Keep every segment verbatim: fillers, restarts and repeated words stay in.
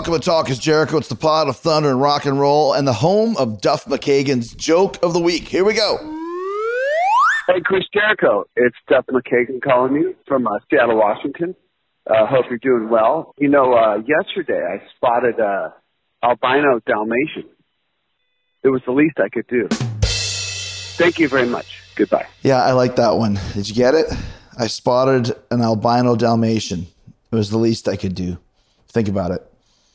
Welcome to Talk is Jericho. It's the pod of thunder and rock and roll and the home of Duff McKagan's Joke of the Week. Here we go. Hey, Chris Jericho. It's Duff McKagan calling you from uh, Seattle, Washington. Uh, hope you're doing well. You know, uh, yesterday I spotted uh, albino Dalmatian. It was the least I could do. Thank you very much. Goodbye. Yeah, I like that one. Did you get it? I spotted an albino Dalmatian. It was the least I could do. Think about it.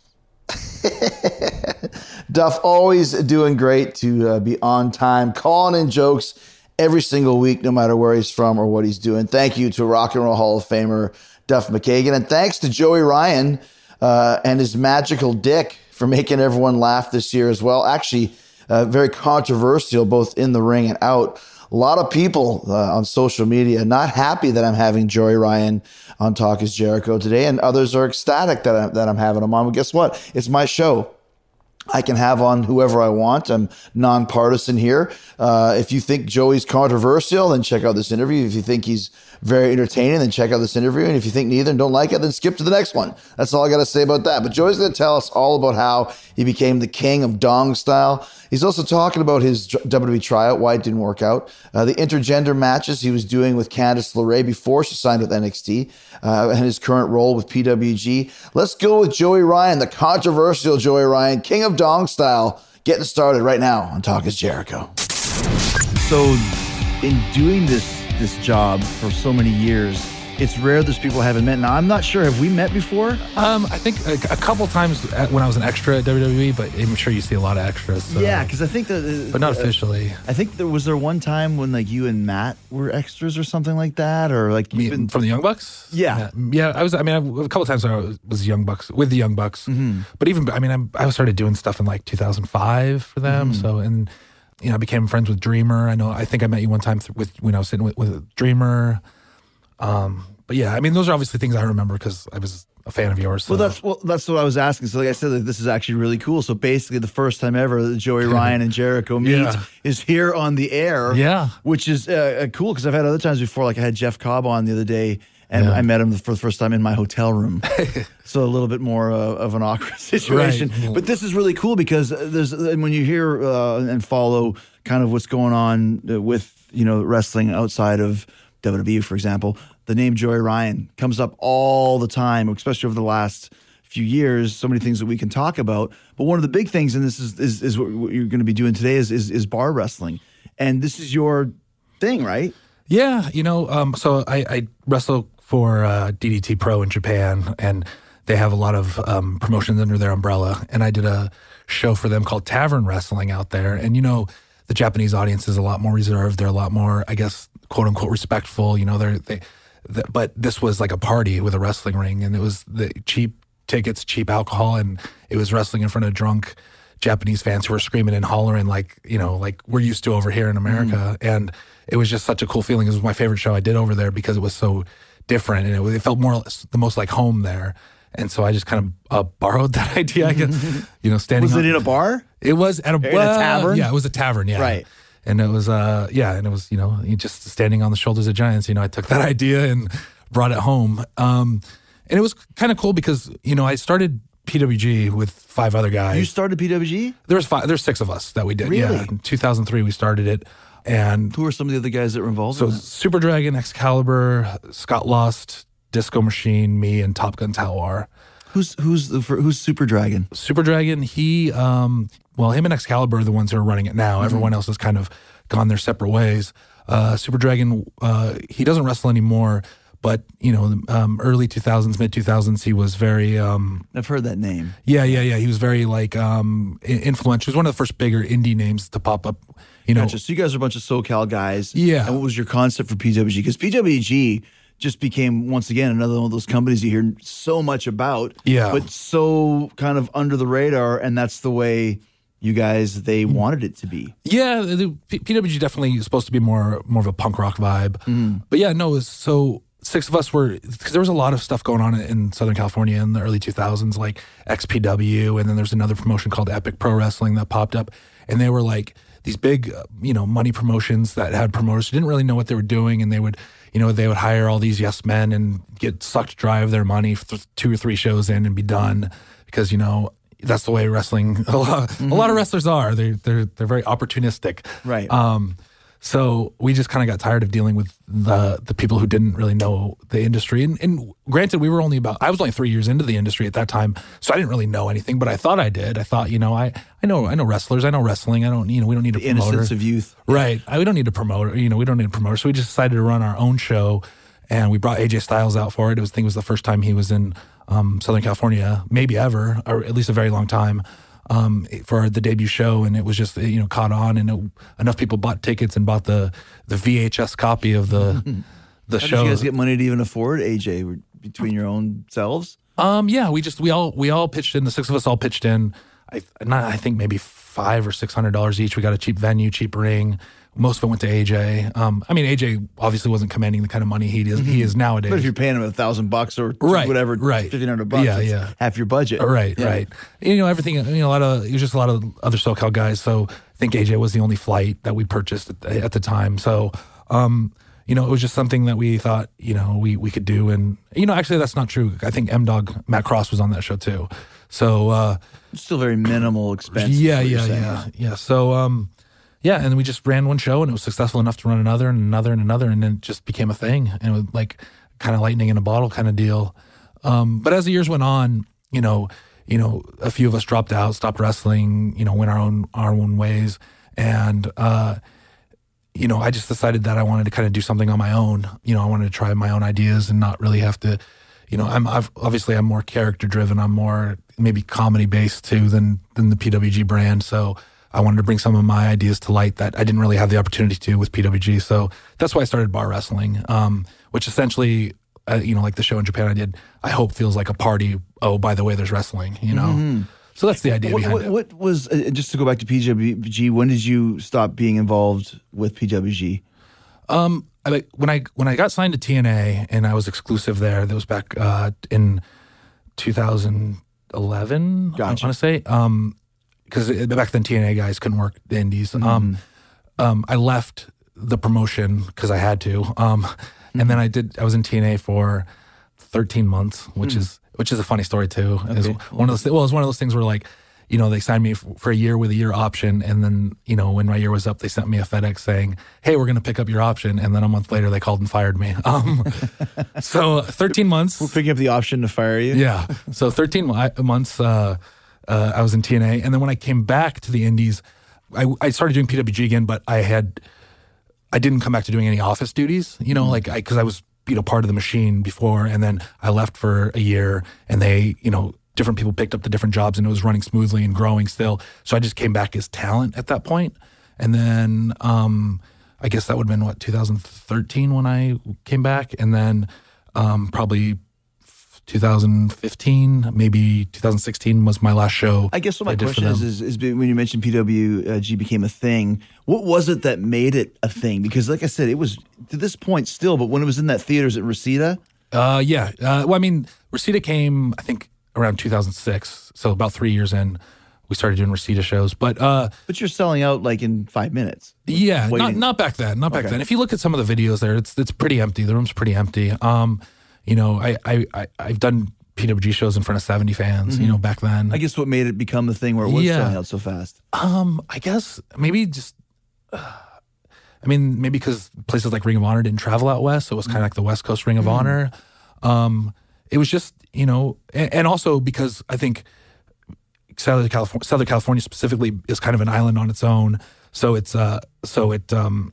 Duff always doing great to uh, be on time, calling in jokes every single week, no matter where he's from or what he's doing. Thank you to Rock and Roll Hall of Famer Duff McKagan. And thanks to Joey Ryan uh, and his magical dick for making everyone laugh this year as well. Actually, uh, very controversial both in the ring and out. A lot of people uh, on social media not happy that I'm having Joey Ryan on Talk is Jericho today, and others are ecstatic that, I, that I'm having him on. Well, guess what? It's my show. I can have on whoever I want. I'm nonpartisan here. Uh, if you think Joey's controversial, then check out this interview. If you think he's very entertaining, then check out this interview. And if you think neither and don't like it, then skip to the next one. That's all I got to say about that. But Joey's going to tell us all about how he became the king of dong style. He's also talking about his W W E tryout, why it didn't work out, uh, the intergender matches he was doing with Candice LeRae before she signed with N X T, uh, and his current role with P W G. Let's go with Joey Ryan, the controversial Joey Ryan, king of dong style, getting started right now on Talk is Jericho. So in doing this this job for so many years, it's rare there's people I haven't met. Now, I'm not sure. Have we met before? Um, I think a, a couple times at, when I was an extra at W W E, but I'm sure you see a lot of extras. So. Yeah, because I think that... Uh, but not officially. I think there was there one time when like you and Matt were extras or something like that? Or like Me, been, from the Young Bucks? Yeah. Yeah, yeah I was, I mean, I, a couple times I was, was Young Bucks, with the Young Bucks. Mm-hmm. But even, I mean, I'm, I started doing stuff in like two thousand five for them. Mm-hmm. So, and, you know, I became friends with Dreamer. I know, I think I met you one time th- with when I was sitting with, with Dreamer. Um... But yeah, I mean, those are obviously things I remember because I was a fan of yours. So. Well, that's well, that's what I was asking. So, like I said, like, this is actually really cool. So, basically, the first time ever that Joey Ryan and Jericho meet yeah. is here on the air. Yeah, which is uh, cool because I've had other times before. Like I had Jeff Cobb on the other day, and yeah. I met him for the first time in my hotel room. So a little bit more uh, of an awkward situation. Right. But this is really cool because there's and when you hear uh, and follow kind of what's going on with you know wrestling outside of W W E, for example. The name Joey Ryan comes up all the time, especially over the last few years. So many things that we can talk about. But one of the big things, and this is is, is what you're going to be doing today, is, is is bar wrestling. And this is your thing, right? Yeah. You know, um, so I, I wrestle for uh, D D T Pro in Japan, and they have a lot of um, promotions under their umbrella. And I did a show for them called Tavern Wrestling out there. And, you know, the Japanese audience is a lot more reserved. They're a lot more, I guess, quote unquote, respectful. You know, they're, they, The, but this was like a party with a wrestling ring, and it was the cheap tickets, cheap alcohol, and it was wrestling in front of drunk Japanese fans who were screaming and hollering like, you know, like we're used to over here in America. Mm. And it was just such a cool feeling. It was my favorite show I did over there because it was so different, and it, it felt more the most like home there. And so I just kind of uh, borrowed that idea, I guess, you know, standing Was on, it in a bar? It was at a, in a tavern? Yeah, it was a tavern, yeah. Right. And it was, uh, yeah, and it was, you know, just standing on the shoulders of giants. You know, I took that idea and brought it home. Um, and it was kind of cool because, you know, I started P W G with five other guys. You started P W G? There was five, there's six of us that we did. Really? Yeah, in two thousand three we started it. And who are some of the other guys that were involved so in that? Super Dragon, Excalibur, Scott Lust, Disco Machine, me, and Top Gun Talwar. Who's who's the, who's Super Dragon? Super Dragon, he, um, well, him and Excalibur are the ones who are running it now. Mm-hmm. Everyone else has kind of gone their separate ways. Uh, Super Dragon, uh, he doesn't wrestle anymore, but, you know, um, early two thousands, mid two thousands, he was very... Um, I've heard that name. Yeah, yeah, yeah. He was very, like, um, influential. He was one of the first bigger indie names to pop up, you know. Gotcha. So you guys are a bunch of SoCal guys. Yeah. And what was your concept for P W G? Because P W G just became, once again, another one of those companies you hear so much about. Yeah. But so kind of under the radar, and that's the way... You guys, they wanted it to be. Yeah, the P- PWG definitely is supposed to be more more of a punk rock vibe. Mm. But yeah, no, it was, so six of us were, because there was a lot of stuff going on in, in Southern California in the early two thousands, like X P W, and then there's another promotion called Epic Pro Wrestling that popped up, and they were like these big, uh, you know, money promotions that had promoters who didn't really know what they were doing, and they would, you know, they would hire all these yes men and get sucked dry of their money for two or three shows in and be done. because, you know, that's the way wrestling, a lot, mm-hmm. a lot of wrestlers are. They're, they're, they're very opportunistic. Right. Um, so we just kind of got tired of dealing with the the people who didn't really know the industry. And, and granted, we were only about, I was only three years into the industry at that time, so I didn't really know anything, but I thought I did. I thought, you know, I, I know I know wrestlers, I know wrestling. I don't, you know, we don't need a the promoter. Innocence of youth. Right. I, we don't need a promoter. You know, we don't need a promoter. So we just decided to run our own show, and we brought A J Styles out for it. It was, I think it was the first time he was in um, Southern California, maybe ever, or at least a very long time. Um, for the debut show, and it was just, you know, caught on, and it, enough people bought tickets and bought the the V H S copy of the the How show. Did you guys get money to even afford A J between your own selves? Um, yeah, we just we all we all pitched in. The six of us all pitched in. I not I think maybe five or six hundred dollars each. We got a cheap venue, cheap ring. Most of it went to A J. Um, I mean, A J obviously wasn't commanding the kind of money he is mm-hmm. he is nowadays. But if you're paying him a thousand bucks or right, whatever, right. fifteen hundred bucks, yeah, it's yeah. half your budget. Right, yeah. right. You know, everything. You know, a lot of it was just a lot of other SoCal guys. So I think A J was the only flight that we purchased at the, at the time. So, um, you know, it was just something that we thought, you know, we we could do. And you know, actually, that's not true. I think M Dog Matt Cross was on that show too. So uh, still very minimal expense. Yeah, yeah, yeah, yeah. So. Um, Yeah, and we just ran one show, and it was successful enough to run another and another and another, and then it just became a thing. And it was like kind of lightning in a bottle kind of deal. Um, but as the years went on, you know, you know, a few of us dropped out, stopped wrestling, you know, went our own our own ways, and uh, you know, I just decided that I wanted to kind of do something on my own. You know, I wanted to try my own ideas and not really have to. You know, I'm I've, obviously I'm more character driven. I'm more maybe comedy based too than than the P W G brand. So. I wanted to bring some of my ideas to light that I didn't really have the opportunity to with P W G. So that's why I started bar wrestling, um, which essentially, uh, you know, like the show in Japan I did, I hope feels like a party. Oh, by the way, there's wrestling, you know? Mm-hmm. So that's the idea what, behind what, it. What was, uh, just to go back to P W G, when did you stop being involved with P W G? Um, I, when I when I got signed to T N A and I was exclusive there, that was back uh, in two thousand eleven, gotcha. I want to say. Um, because back then T N A guys couldn't work the indies. Mm-hmm. Um, um, I left the promotion because I had to, um, mm-hmm. and then I did. I was in T N A for thirteen months, which mm. is which is a funny story too. Okay. It's one of those. Well, it was one of those things where like, you know, they signed me for, for a year with a year option, and then you know when my year was up, they sent me a FedEx saying, "Hey, we're going to pick up your option," and then a month later they called and fired me. Um, so thirteen months. We're picking up the option to fire you. Yeah. So thirteen months. Uh, Uh, I was in T N A, and then when I came back to the Indies, I, I started doing P W G again. But I had, I didn't come back to doing any office duties, you know, mm-hmm. like I because I was you know part of the machine before, and then I left for a year, and they you know different people picked up the different jobs, and it was running smoothly and growing still. So I just came back as talent at that point, and then um, I guess that would have been what two thousand thirteen when I came back, and then um, probably. two thousand fifteen, maybe two thousand sixteen was my last show. I guess what my question is, is, is when you mentioned P W G became a thing, what was it that made it a thing? Because like I said, it was to this point still, but when it was in that theaters at Reseda? Uh, yeah. Uh, well, I mean, Reseda came, I think, around two thousand six. So about three years in, we started doing Reseda shows. But uh, but you're selling out like in five minutes. Yeah, not, not back then. Not back okay. then. If you look at some of the videos there, it's it's pretty empty. The room's pretty empty. Um, You know, I, I, I, I've done P W G shows in front of seventy fans, mm-hmm. you know, back then. I guess what made it become the thing where it was yeah. selling out so fast? Um, I guess maybe just, uh, I mean, maybe because places like Ring of Honor didn't travel out west, so it was kind of like the West Coast Ring of mm-hmm. Honor. Um, it was just, you know, and, and also because I think Southern California, Southern California specifically is kind of an island on its own. So it's, uh, so it, um,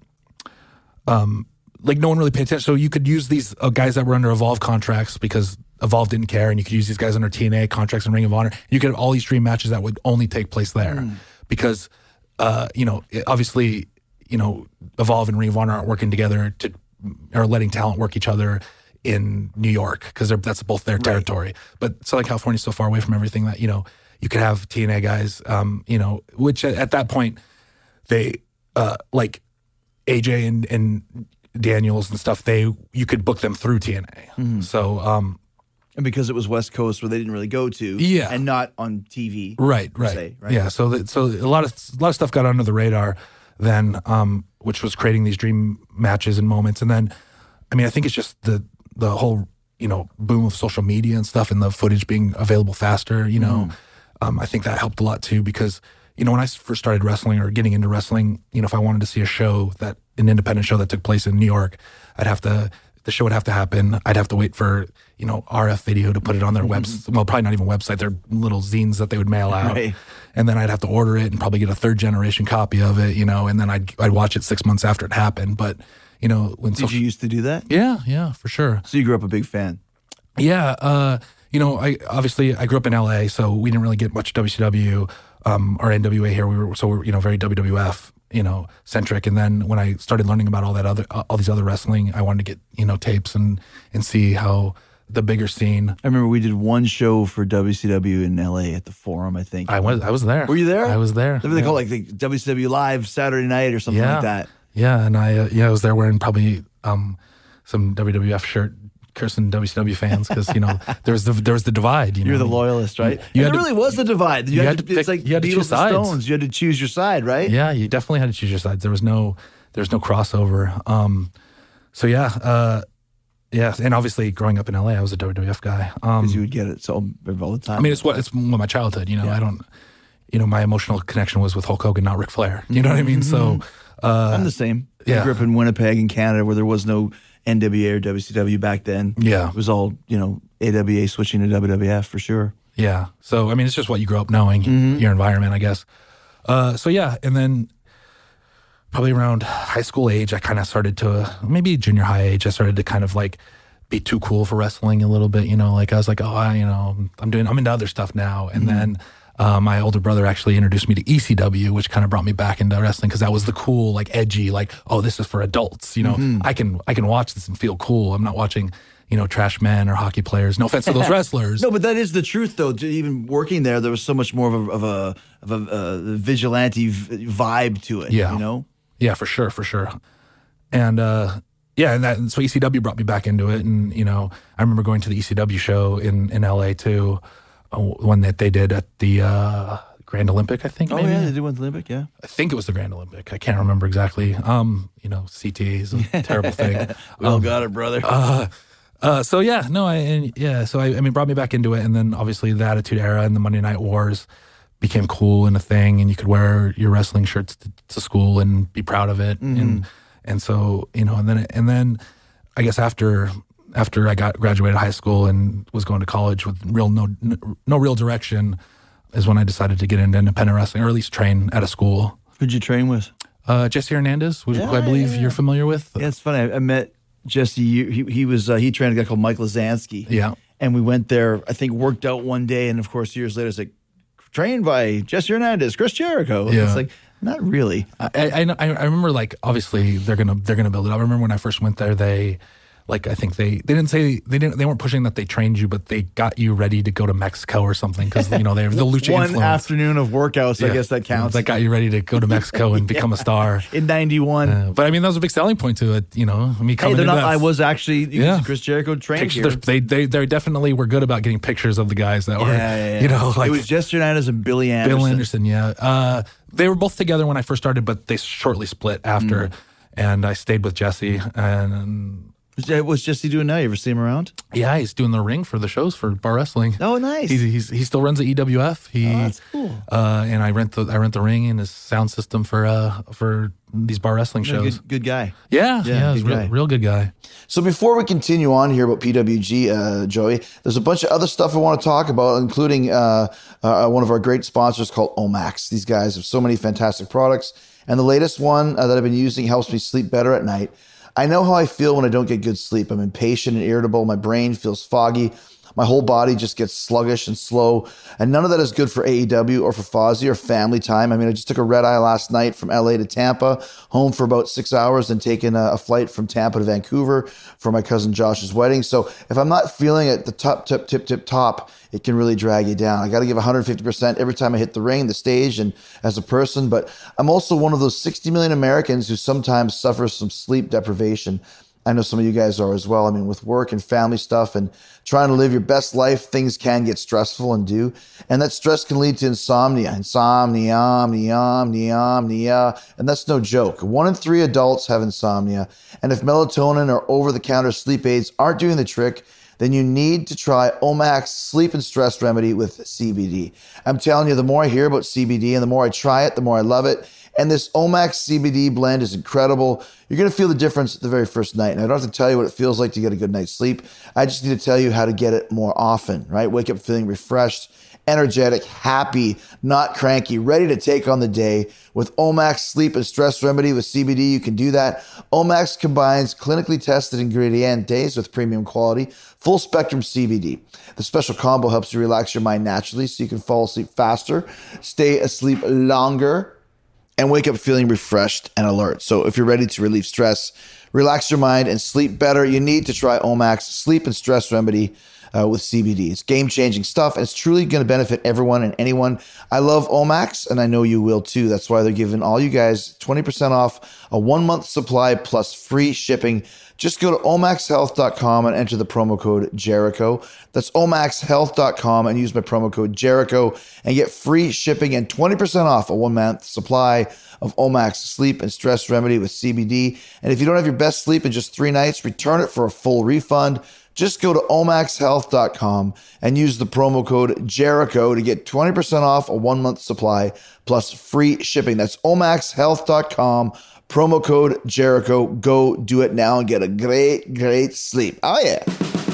um, like no one really paid attention. So you could use these uh, guys that were under Evolve contracts because Evolve didn't care, and you could use these guys under T N A contracts and Ring of Honor. You could have all these dream matches that would only take place there mm. because, uh, you know, it, obviously, you know, Evolve and Ring of Honor aren't working together to, or letting talent work each other in New York because that's both their territory. Right. But Southern California is so far away from everything that, you know, you could have T N A guys, um, you know, which at, at that point, they, uh, like A J and, and Daniels and stuff, they you could book them through T N A. Mm-hmm. So, um, and because it was West Coast where they didn't really go to, yeah, and not on T V, right, right, se, right, yeah. So, that, so a lot of a lot of stuff got under the radar then, um, which was creating these dream matches and moments. And then, I mean, I think it's just the the whole you know, boom of social media and stuff and the footage being available faster, you know, mm. um, I think that helped a lot too because, you know, when I first started wrestling or getting into wrestling, you know, if I wanted to see a show that, an independent show that took place in New York, I'd have to, the show would have to happen. I'd have to wait for, you know, R F Video to put it on their mm-hmm. website. Well, probably not even website. They're little zines that they would mail out. Right. And then I'd have to order it and probably get a third generation copy of it, you know, and then I'd, I'd watch it six months after it happened. But, you know, when Did social, you used to do that? Yeah, yeah, for sure. So you grew up a big fan? Yeah. Uh, you know, I obviously I grew up in L A, so we didn't really get much W C W um, or N W A here. We were, so we're, you know, very W W F, you know, centric. And then when I started learning about all that other, all these other wrestling, I wanted to get, you know, tapes and, and see how the bigger scene. I remember we did one show for W C W in L A at the Forum, I think. I was, I was there. Were you there? I was there. They yeah. call it like the W C W Live Saturday night or something yeah. like that. Yeah. And I, uh, yeah, I was there wearing probably um, some W W F shirt, cursing W C W fans because, you know, there was the there was the divide. You know? You're the loyalist, right? You, you and it really was the divide. You, you had, had to, to pick, it's like you had to choose sides. Stones. You had to choose your side, right? Yeah, you definitely had to choose your sides. There was no there was no crossover. Um, so yeah, uh, yeah, and obviously growing up in L A, I was a W W F guy. Because um, you would get it so all the time. I mean, it's what it's what my childhood. You know, yeah. I don't. You know, my emotional connection was with Hulk Hogan, not Ric Flair. You know what I mean? So uh, I'm the same. Yeah. I grew up in Winnipeg, in Canada, where there was no N W A or W C W back then. Yeah. It was all, you know, A W A switching to W W F for sure. Yeah. So, I mean, it's just what you grow up knowing, mm-hmm. your environment, I guess. Uh, so, yeah. And then probably around high school age, I kind of started to, maybe junior high age, I started to kind of like be too cool for wrestling a little bit, you know, like I was like, oh, I, you know, I'm doing, I'm into other stuff now. And mm-hmm. then Uh, my older brother actually introduced me to E C W, which kind of brought me back into wrestling because that was the cool, like edgy, like, oh, this is for adults. You know, mm-hmm. I can I can watch this and feel cool. I'm not watching, you know, trash men or hockey players. No offense to those wrestlers. No, but that is the truth, though. Even working there, there was so much more of a of a, of a, a vigilante v- vibe to it. Yeah, you know. Yeah, for sure, for sure. And uh, yeah, and that and so E C W brought me back into it, and you know, I remember going to the E C W show in in L A too. One that they did at the uh, Grand Olympic, I think. Oh maybe. yeah, they did one at the Olympic, yeah. I think it was the Grand Olympic. I can't remember exactly. Um, you know, C T is a terrible thing. We all um, got it, brother. Uh, uh, so yeah, no, I and, yeah. So I, I mean, brought me back into it, and then obviously the Attitude Era and the Monday Night Wars became cool and a thing, and you could wear your wrestling shirts to, to school and be proud of it, mm-hmm. and and so you know, and then and then I guess after. After I got graduated high school and was going to college with real no no real direction, is when I decided to get into independent wrestling, or at least train at a school. Who'd you train with? Uh, Jesse Hernandez, which yeah, I believe yeah, yeah. you're familiar with. Yeah, it's funny. I, I met Jesse. He he was uh, he trained a guy called Mike Lazansky. Yeah, and we went there. I think worked out one day, and of course years later, it's like trained by Jesse Hernandez, Chris Jericho. Yeah. It's like not really. I, I I remember like obviously they're gonna they're gonna build it up. I remember when I first went there, they. Like I think they, they didn't say they didn't they weren't pushing that they trained you, but they got you ready to go to Mexico or something because you know they have the lucha one influence. afternoon of workouts. Yeah. I guess that counts. That got you ready to go to Mexico and yeah. become a star in ninety-one. Uh, but I mean that was a big selling point to it. You know, I mean coming hey, into not, that, I was actually yeah. Chris Jericho trained here. They they they definitely were good about getting pictures of the guys that were yeah, yeah, yeah. you know like it was Jesse Hernandez and Billy Anderson. Bill Anderson, yeah. Uh, they were both together when I first started, but they shortly split after, mm. and I stayed with Jesse and. and What's Jesse doing now? You ever see him around? Yeah, he's doing the ring for the shows for bar wrestling. Oh, nice. He's, he's he still runs the E W F. He, oh, that's cool. Uh, and I rent the I rent the ring and his sound system for uh for these bar wrestling shows. Yeah, good, good guy. Yeah, yeah, yeah he's real, real good guy. So before we continue on here about P W G, uh, Joey, there's a bunch of other stuff I want to talk about, including uh, uh, one of our great sponsors called Omax. These guys have so many fantastic products, and the latest one uh, that I've been using helps me sleep better at night. I know how I feel when I don't get good sleep. I'm impatient and irritable. My brain feels foggy. My whole body just gets sluggish and slow. And none of that is good for A E W or for Fozzy or family time. I mean, I just took a red eye last night from L A to Tampa, home for about six hours, and taken a, a flight from Tampa to Vancouver for my cousin Josh's wedding. So if I'm not feeling at the top, tip, tip, tip, top, it can really drag you down. I got to give one hundred fifty percent every time I hit the ring, the stage, and as a person. But I'm also one of those sixty million Americans who sometimes suffers from sleep deprivation. I know some of you guys are as well. I mean, with work and family stuff and trying to live your best life, things can get stressful and do. And that stress can lead to insomnia, insomnia, omnia, omnia, omnia. And that's no joke. One in three adults have insomnia. And if melatonin or over-the-counter sleep aids aren't doing the trick, then you need to try Omax Sleep and Stress Remedy with C B D. I'm telling you, the more I hear about C B D and the more I try it, the more I love it. And this Omax C B D blend is incredible. You're going to feel the difference the very first night. And I don't have to tell you what it feels like to get a good night's sleep. I just need to tell you how to get it more often, right? Wake up feeling refreshed, energetic, happy, not cranky, ready to take on the day. With Omax Sleep and Stress Remedy with C B D, you can do that. Omax combines clinically tested ingredientes with premium quality, full spectrum C B D. The special combo helps you relax your mind naturally so you can fall asleep faster, stay asleep longer, and wake up feeling refreshed and alert. So if you're ready to relieve stress, relax your mind, and sleep better, you need to try Omax Sleep and Stress Remedy uh, with C B D. It's game-changing stuff, and it's truly going to benefit everyone and anyone. I love Omax, and I know you will too. That's why they're giving all you guys twenty percent off a one-month supply plus free shipping. Just go to omax health dot com and enter the promo code Jericho. That's omax health dot com and use my promo code Jericho and get free shipping and twenty percent off a one-month supply of Omax Sleep and Stress Remedy with C B D. And if you don't have your best sleep in just three nights, return it for a full refund. Just go to omax health dot com and use the promo code Jericho to get twenty percent off a one-month supply plus free shipping. That's omax health dot com. Promo code Jericho. Go do it now and get a great, great sleep. Oh, yeah.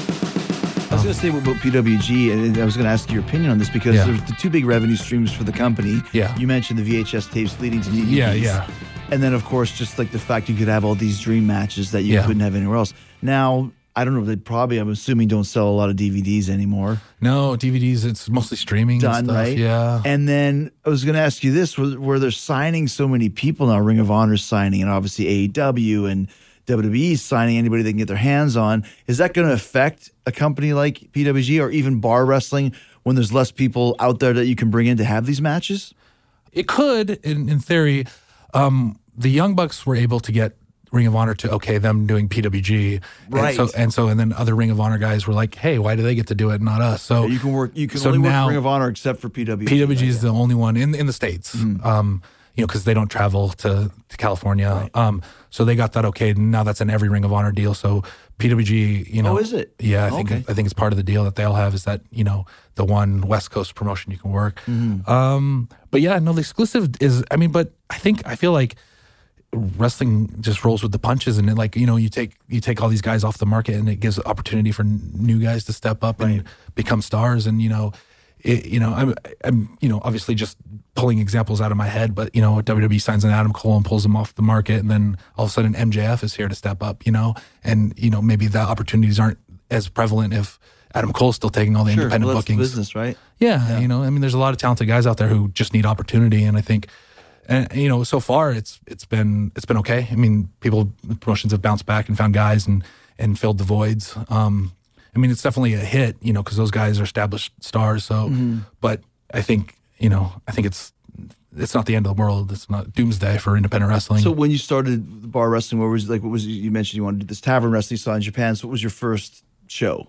I was going to say about P W G, and I was going to ask your opinion on this because Yeah. there's the two big revenue streams for the company. Yeah. You mentioned the V H S tapes leading to D V Ds. Yeah, yeah. And then, of course, just like the fact you could have all these dream matches that you Yeah. couldn't have anywhere else. Now, I don't know, they probably, I'm assuming, don't sell a lot of D V Ds anymore. No, D V Ds, it's mostly streaming Done, and stuff. right? Yeah. And then I was going to ask you this, where, where they're signing so many people now, Ring of Honor's signing, and obviously A E W and W W E signing anybody they can get their hands on. Is that going to affect a company like P W G or even bar wrestling when there's less people out there that you can bring in to have these matches? It could, in, in theory. Um, the Young Bucks were able to get Ring of Honor to okay them doing P W G, Right. And so, and so, and then other Ring of Honor guys were like, "Hey, why do they get to do it, and not us?" So You can work. You can so only work now for Ring of Honor except for P W G. P W G is right? the only one in in the States, Mm-hmm. um, you know, because they don't travel to, to California. Right. Um, so they got that okay. Now that's in every Ring of Honor deal. So P W G, you know, Oh, is it? Yeah, I think Okay. I think it's part of the deal that they'll have is that you know the one West Coast promotion you can work. Mm-hmm. Um, but yeah, no, the exclusive is. I mean, but I think I feel like wrestling just rolls with the punches, and it, like you know, you take you take all these guys off the market, and it gives opportunity for n- new guys to step up and Right. become stars. And you know, it, you know, I'm, I'm you know, obviously just pulling examples out of my head, but you know, W W E signs an Adam Cole and pulls him off the market, and then all of a sudden M J F is here to step up. You know, and you know, maybe the opportunities aren't as prevalent if Adam Cole's still taking all the Sure, independent well, that's the bookings. business, right? Yeah, you know, I mean, there's a lot of talented guys out there who just need opportunity, and I think, and you know, so far it's it's been it's been okay. I mean, people promotions have bounced back and found guys and and filled the voids. Um, I mean, it's definitely a hit, you know, because those guys are established stars. So, but I think you know, I think it's it's not the end of the world. It's not doomsday for independent wrestling. So when you started bar wrestling, what was like? What was you mentioned you wanted to do this tavern wrestling you saw in Japan? So what was your first show?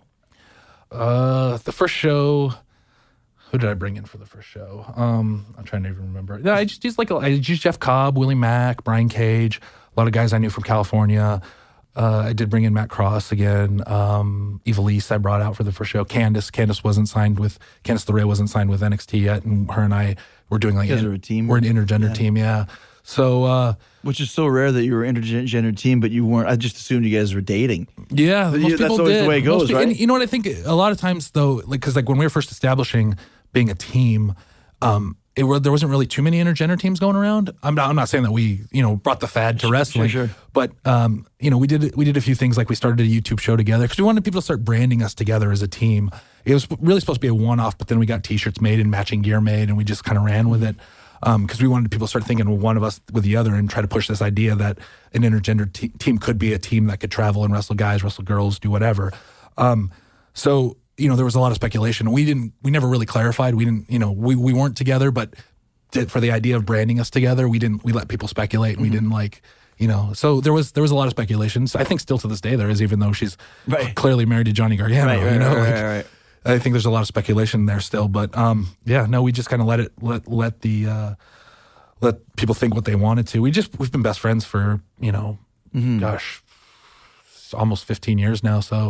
Uh, the first show, who did I bring in for the first show? Um, I'm trying to even remember. No, I just used like a, I used Jeff Cobb, Willie Mack, Brian Cage, a lot of guys I knew from California. Uh, I did bring in Matt Cross again. Um, Evilise I brought out for the first show. Candice, Candice wasn't signed with Candice LeRae wasn't signed with N X T yet, and her and I were doing like You guys are a team? We're an intergender Yeah. team, yeah. So uh, Which is so rare that you were an intergender team, but you weren't. I just assumed you guys were dating. yeah, You- most that's people always did. the way it Most goes, pe- right? And you know what I think? A lot of times though, like because like when we were first establishing being a team, um, it were, there wasn't really too many intergender teams going around. I'm not. I'm not saying that we you know brought the fad to wrestling, sure. but um, you know we did we did a few things like we started a YouTube show together because we wanted people to start branding us together as a team. It was really supposed to be a one-off, but then we got T-shirts made and matching gear made, and we just kind of ran with it. Because um, we wanted people to start thinking one of us with the other and try to push this idea that an intergender te- team could be a team that could travel and wrestle guys, wrestle girls, do whatever. Um, so, you know, there was a lot of speculation. We didn't, we never really clarified. We didn't, you know, we, we weren't together, but to, for the idea of branding us together, we didn't, we let people speculate and we didn't like, you know, so there was, there was a lot of speculation. So I think still to this day there is, even though she's Right. clearly married to Johnny Gargano, Right, right, you know, right, like, right, right. I think there's a lot of speculation there still, but um, yeah, no, we just kind of let it let let the uh, let people think what they wanted to. We just we've been best friends for you know, Mm-hmm. gosh, almost fifteen years now. So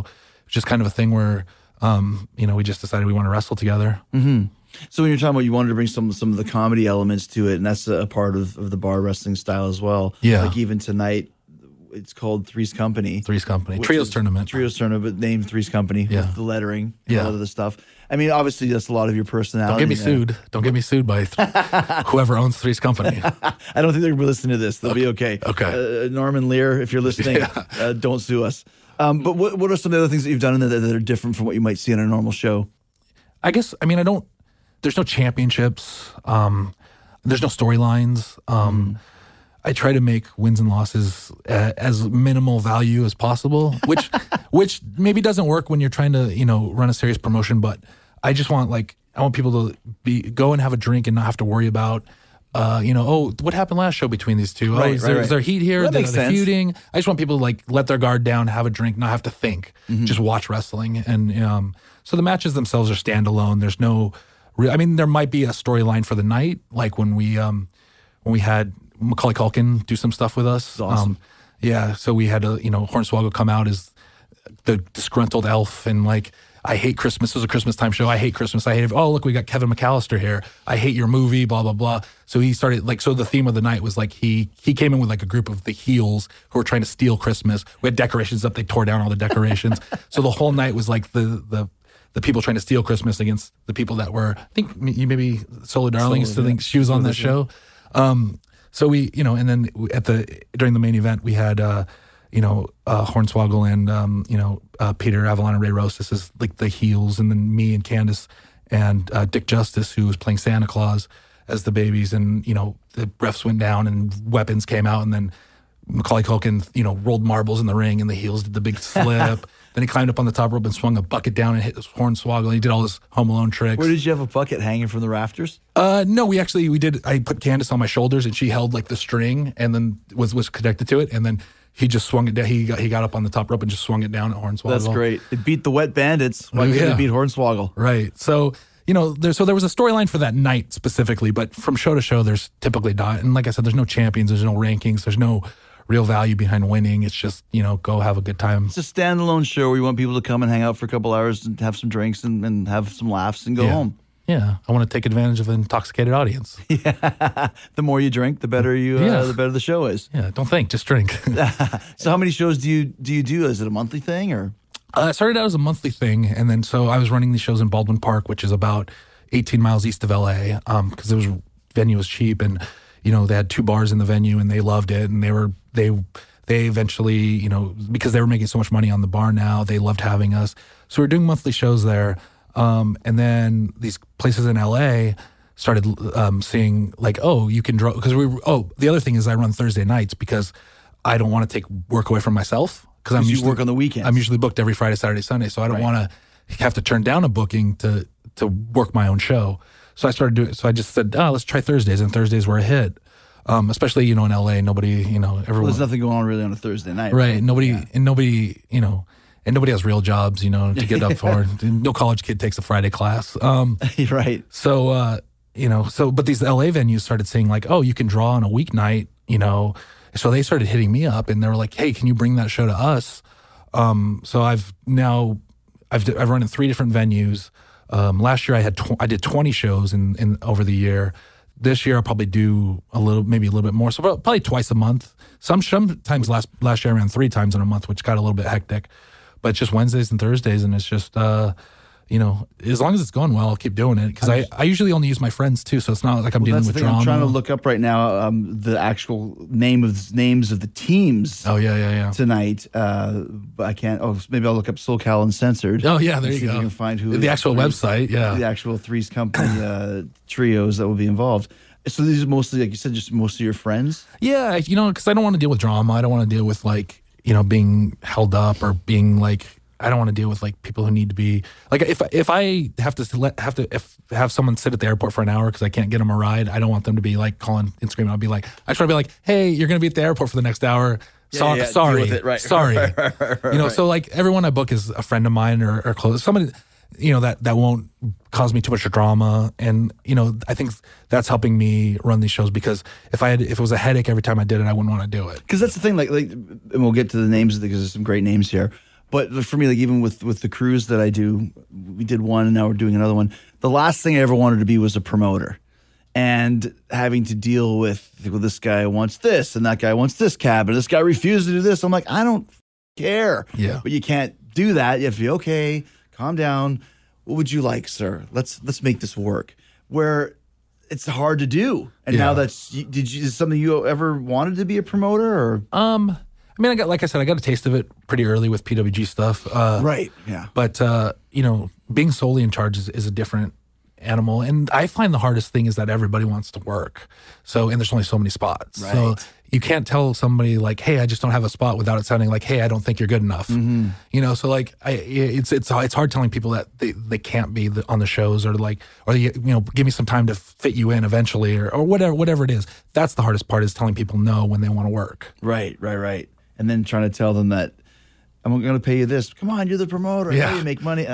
It's just kind of a thing where, um, you know, we just decided we want to wrestle together. Mm-hmm. So when you're talking about you wanted to bring some some of the comedy elements to it, and that's a part of, of the bar wrestling style as well. Yeah. Like even tonight, it's called Three's Company. Three's Company. which Trios is- Tournament. Trios Tournament, named Three's Company Yeah. with the lettering and Yeah. all of the stuff. I mean, obviously, that's a lot of your personality. Don't get me there. sued. Don't get me sued by th- whoever owns Three's Company. I don't think they're going to be listening to this. They'll be okay. Okay. Uh, Norman Lear, if you're listening, Yeah. uh, don't sue us. Um, but what, what are some of the other things that you've done in there that, that are different from what you might see on a normal show? I guess, I mean, I don't, there's no championships. Um, there's no storylines. Um, I try to make wins and losses uh, as minimal value as possible, which, which maybe doesn't work when you're trying to, you know, run a serious promotion. But I just want like, I want people to be, go and have a drink and not have to worry about, uh, you know, oh, what happened last show between these two? Right, oh, is, right, there, right. is there heat here? That They're, makes they're sense. feuding. I just want people to like let their guard down, have a drink, not have to think, just watch wrestling. And um, so the matches themselves are standalone. There's no, re- I mean, there might be a storyline for the night, like when we um, when we had Macaulay Culkin do some stuff with us. awesome. Um, yeah, so we had a you know Hornswoggle come out as the disgruntled elf and like, I hate Christmas. It was a Christmas time show. I hate Christmas. I hate it. Oh, look, we got Kevin McAllister here. I hate your movie, blah, blah, blah. So he started like, so the theme of the night was like, he he came in with like a group of the heels who were trying to steal Christmas. We had decorations up. They tore down all the decorations. So the whole night was like the, the, the people trying to steal Christmas against the people that were, I think you maybe Solo Darling used to yeah. think she was on that show. Um, so we, you know, and then at the, during the main event, we had, uh, you know, uh, Hornswoggle and, um, you know, uh, Peter Avalon and Ray Rosas as like the heels, and then me and Candace and uh, Dick Justice, who was playing Santa Claus, as the babies. And, you know, the refs went down and weapons came out, and then Macaulay Culkin, you know, rolled marbles in the ring, and the heels did the big slip. Then he climbed up on the top rope and swung a bucket down and hit his Hornswoggle. He did all his Home Alone tricks. Where did you have a bucket hanging from the rafters? Uh, no, we actually, we did, I put Candace on my shoulders and she held like the string and then was, was connected to it. And then he just swung it down. He got, he got up on the top rope and just swung it down at Hornswoggle. That's great. It beat the Wet Bandits. Why Oh, couldn't yeah. it beat Hornswoggle? Right. So, you know, there, so there was a storyline for that night specifically, but from show to show, there's typically not. And like I said, there's no champions, there's no rankings, there's no real value behind winning. It's just, you know, go have a good time. It's a standalone show where you want people to come and hang out for a couple hours and have some drinks and, and have some laughs and go Yeah. home. Yeah. I want to take advantage of an intoxicated audience. The more you drink, the better you, uh, Yeah. the better the show is. Yeah. Don't think, just drink. So how many shows do you do you do? Is it a monthly thing or? Uh, it started out as a monthly thing, and then so I was running these shows in Baldwin Park, which is about eighteen miles east of L A, because it was venue was cheap, and you know they had two bars in the venue, and they loved it, and they were they they eventually you know because they were making so much money on the bar now, they loved having us. So we're doing monthly shows there, um, and then these places in L A started um, seeing like, oh, you can draw because we were, oh the other thing is I run Thursday nights because I don't want to take work away from myself. Because I'm you usually work on the weekends. I'm usually booked every Friday, Saturday, Sunday, so I don't Right. want to have to turn down a booking to to work my own show. So I started doing. So I just said, oh, let's try Thursdays, and Thursdays were a hit. Um, especially you know in L A, nobody you know Well, everyone there's nothing going on really on a Thursday night. right. Nobody and nobody you know and nobody has real jobs you know to get up for. No college kid takes a Friday class. Um, Right. so, uh, you know, so, but these L A venues started saying like, oh, you can draw on a weeknight, you know. So they started hitting me up and they were like, hey, can you bring that show to us? Um, so I've now, I've, I've run in three different venues. Um, last year I had, tw- I did twenty shows in, in over the year. This year I'll probably do a little, maybe a little bit more. So probably twice a month. Some, sometimes last, last year I ran three times in a month, which got a little bit hectic, but it's just Wednesdays and Thursdays. And it's just, uh, you know, as long as it's going well, I'll keep doing it because I, I usually only use my friends too, so it's not like I'm Well, dealing that's with the thing. drama. I'm trying to look up right now um, the actual name of names of the teams Oh yeah, yeah, yeah. tonight. Uh, but I can't. Oh, maybe I'll look up SoCal Uncensored. Oh yeah, there and you see if go. we can find who the actual threes- website. Yeah, the actual Three's Company uh, trios that will be involved. So these are mostly, like you said, just mostly your friends. yeah. You know, because I don't want to deal with drama. I don't want to deal with like you know being held up or being like. I don't want to deal with like people who need to be like if if I have to let have to if have someone sit at the airport for an hour because I can't get them a ride. I don't want them to be like calling and screaming. I'll be like I try to be like, hey, you're gonna be at the airport for the next hour. So, Yeah, yeah, deal sorry, with it, right. sorry. Right, right, right, right, you know, right. so like everyone I book is a friend of mine or, or close somebody. You know that that won't cause me too much drama, and you know I think that's helping me run these shows because if I had if it was a headache every time I did it, I wouldn't want to do it. Because that's the thing. Like, like, and we'll get to the names because there's some great names here. But for me, like even with with the cruise that I do, we did one and now we're doing another one. The last thing I ever wanted to be was a promoter. And having to deal with, well, this guy wants this and that guy wants this cab and this guy refuses to do this. I'm like, I don't care. Yeah. But you can't do that. You have to be, okay, calm down. What would you like, sir? Let's let's make this work. Where it's hard to do. And Yeah. now that's, did you, is it something you ever wanted to be a promoter or? Um, I mean, I got, like I said, I got a taste of it pretty early with P W G stuff. Uh, Right, yeah. But, uh, you know, being solely in charge is, is a different animal. And I find the hardest thing is that everybody wants to work. So, and there's only so many spots. Right. So you can't tell somebody like, hey, I just don't have a spot without it sounding like, hey, I don't think you're good enough. Mm-hmm. You know, so like, I, it's, it's, it's hard telling people that they, they can't be the, on the shows or like, or, you know, give me some time to fit you in eventually or, or whatever, whatever it is. That's the hardest part is telling people no when they want to work. Right, right, right. And then trying to tell them that I'm going to pay you this. Come on, you're the promoter. Yeah. Yeah. You make money.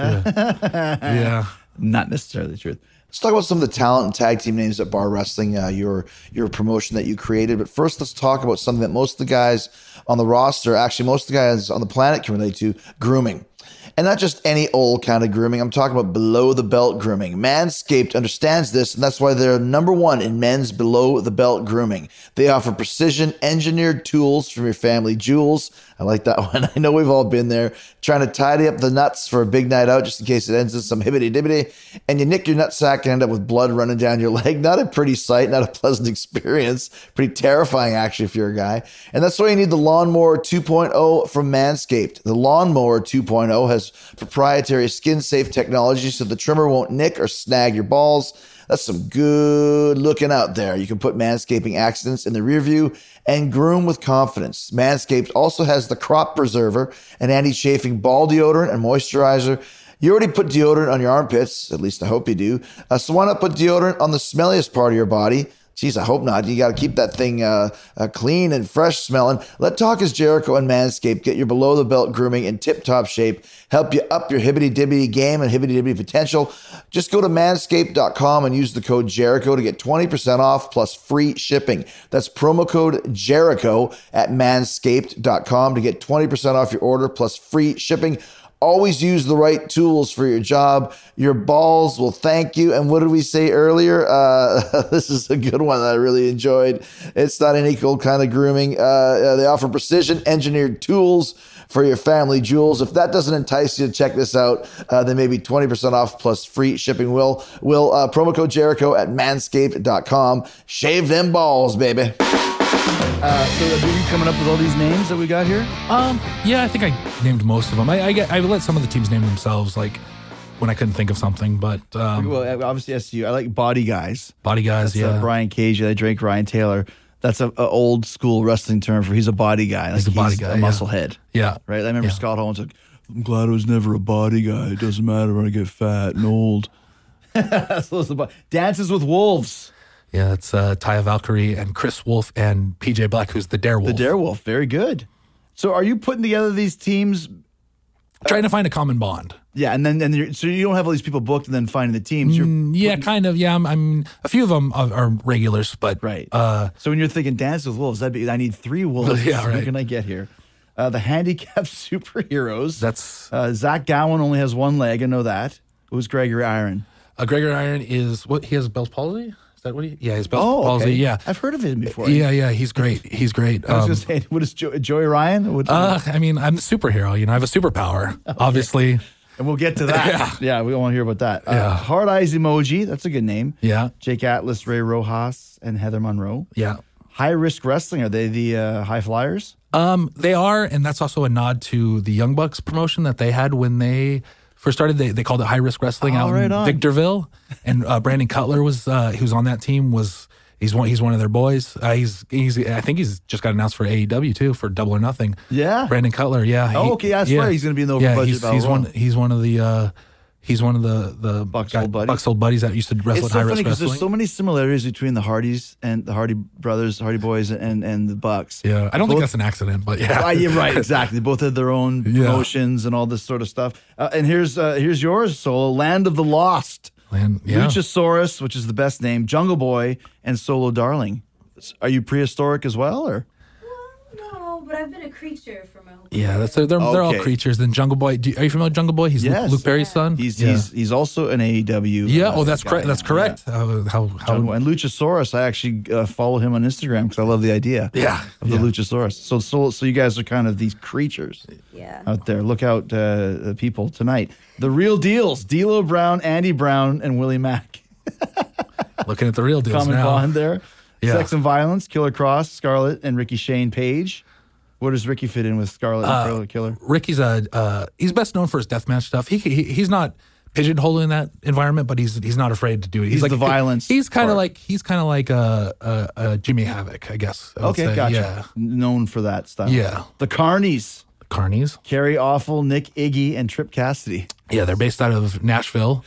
Yeah. Not necessarily the truth. Let's talk about some of the talent and tag team names at Bar Wrestling, uh, your your promotion that you created. But first, let's talk about something that most of the guys on the roster, actually most of the guys on the planet can relate to, grooming. And not just any old kind of grooming. I'm talking about below the belt grooming. Manscaped understands this, and that's why they're number one in men's below the belt grooming. They offer precision engineered tools from your family jewels. I like that one. I know we've all been there trying to tidy up the nuts for a big night out just in case it ends in some hibbity dibbity, and you nick your nutsack and end up with blood running down your leg. Not a pretty sight, not a pleasant experience. Pretty terrifying, actually, if you're a guy. And that's why you need the Lawnmower two point oh from Manscaped. The Lawnmower two point oh has proprietary skin-safe technology so the trimmer won't nick or snag your balls. That's some good looking out there. You can put manscaping accidents in the rear view and groom with confidence. Manscaped also has the Crop Preserver, an anti-chafing ball deodorant and moisturizer. You already put deodorant on your armpits, at least I hope you do. Uh, so why not put deodorant on the smelliest part of your body? Geez, I hope not. You got to keep that thing uh, uh, clean and fresh smelling. Let Talk is Jericho and Manscaped get your below the belt grooming in tip top shape, help you up your hibbity dibbity game and hibbity dibbity potential. Just go to manscaped dot com and use the code Jericho to get twenty percent off plus free shipping. That's promo code Jericho at manscaped dot com to get twenty percent off your order plus free shipping. Always use the right tools for your job. Your balls will thank you. And what did we say earlier? Uh, this is a good one that I really enjoyed. It's not any cool kind of grooming. Uh, uh, they offer precision engineered tools for your family jewels. If that doesn't entice you to check this out, uh, then maybe twenty percent off plus free shipping will. will uh, promo code Jericho at manscaped dot com. Shave them balls, baby. Uh, so are you coming up with all these names that we got here? Um, yeah, I think I named most of them. I, I, get, I let some of the teams name themselves, like when I couldn't think of something. But um, Well, obviously S C U. I like Body Guys. Body Guys, That's, uh, yeah, Brian Cage. I drank Ryan Taylor. That's a, a old school wrestling term for he's a body guy. Like He's a body guy, a yeah. muscle head. yeah, Right? I remember Yeah. Scott Hall was like, I'm glad I was never a body guy. It doesn't matter when I get fat and old. So it's the bo- Dances with Wolves. yeah. It's uh, Taya Valkyrie and Chris Wolf and P J Black, who's the Darewolf. The Darewolf. Very good. So are you putting together these teams? Trying to find a common bond. Yeah, and then and you're, so you don't have all these people booked and then finding the teams. You're, Mm, yeah, kind of. Yeah, I'm, I'm. A few of them are, are regulars, but right. Uh, so when you're thinking Dance with Wolves, that'd be, I need three wolves. Yeah, right. What can I get here? Uh, the handicapped superheroes. that's Uh, Zach Gowen only has one leg. I know that. Who's Gregory Iron? uh, Gregor Iron is what he has Bell's palsy. Is that what he? Yeah, his Bell's Oh, palsy. okay. Yeah, I've heard of him before. yeah, yeah. He's great. He's great. I was Um, going to say, what is jo- Joey Ryan? What, uh, I mean, I'm a superhero. You know, I have a superpower. Obviously, and we'll get to that. yeah. yeah, we want to hear about that. Uh, Yeah. Hard Eyes Emoji. That's a good name. yeah, Jake Atlas, Ray Rojas, and Heather Monroe. yeah. High Risk Wrestling. Are they the uh, High Flyers? Um, they are, and that's also a nod to the Young Bucks promotion that they had when they first started. They they called it High Risk Wrestling Oh, out right in on. Victorville, and uh, Brandon Cutler was uh, who's on that team. Was he's one he's one of their boys. Uh, he's he's I think he's just got announced for A E W too for Double or Nothing. Yeah. Brandon Cutler. Yeah. Oh, okay, that's right. He's gonna be in the over yeah, budget he's, battle he's royal. one. He's one of the. Uh, He's one of the the Bucks guy- old buddies. Bucks old buddies that used to wrestle It's at High so funny Risk because Wrestling. there's so many similarities between the Hardys and the Hardy brothers, Hardy Boys, and and the Bucks. yeah, I don't think Both- that's an accident, but yeah. Ah, yeah, right, exactly. They both had their own Yeah. promotions and all this sort of stuff. Uh, and here's uh, here's yours, Solo, Land of the Lost, And, yeah. Luchasaurus, which is the best name, Jungle Boy, and Solo Darling. Are you prehistoric as well, or No, but but I've been a creature for my whole Yeah, career. that's they're, they're, they're all Okay. creatures. Then Jungle Boy, do you, are you familiar with Jungle Boy? He's Yes. Luke, Luke Perry's Yeah. son. He's yeah. he's he's also an A E W. yeah. uh, Oh, that's guy correct. That's now. correct. Yeah. Uh, how how Jungle- and Luchasaurus, I actually uh, follow him on Instagram because I love the idea. Yeah, of the yeah. Luchasaurus. So so so you guys are kind of these creatures Yeah. out there. Look out, uh, people tonight. The real deals: D'Lo Brown, Andy Brown, and Willie Mack. looking at the real deals Common now. bond there. Yeah. Sex and Violence, Killer Cross, Scarlett, and Ricky Shane Page. Where does Ricky fit in with Scarlett Uh, and Killer? Ricky's a uh, he's best known for his deathmatch stuff. He, he he's not pigeonholed in that environment, but he's he's not afraid to do it. He's like the violence He's kind of part. like he's kind of like a, a, a Jimmy Havoc, I guess. I would Okay, say. gotcha. Yeah, Known for that style. Yeah. The Carnies, Carnies. Carrie Awful, Nick Iggy, and Trip Cassidy. Yeah, they're based out of Nashville.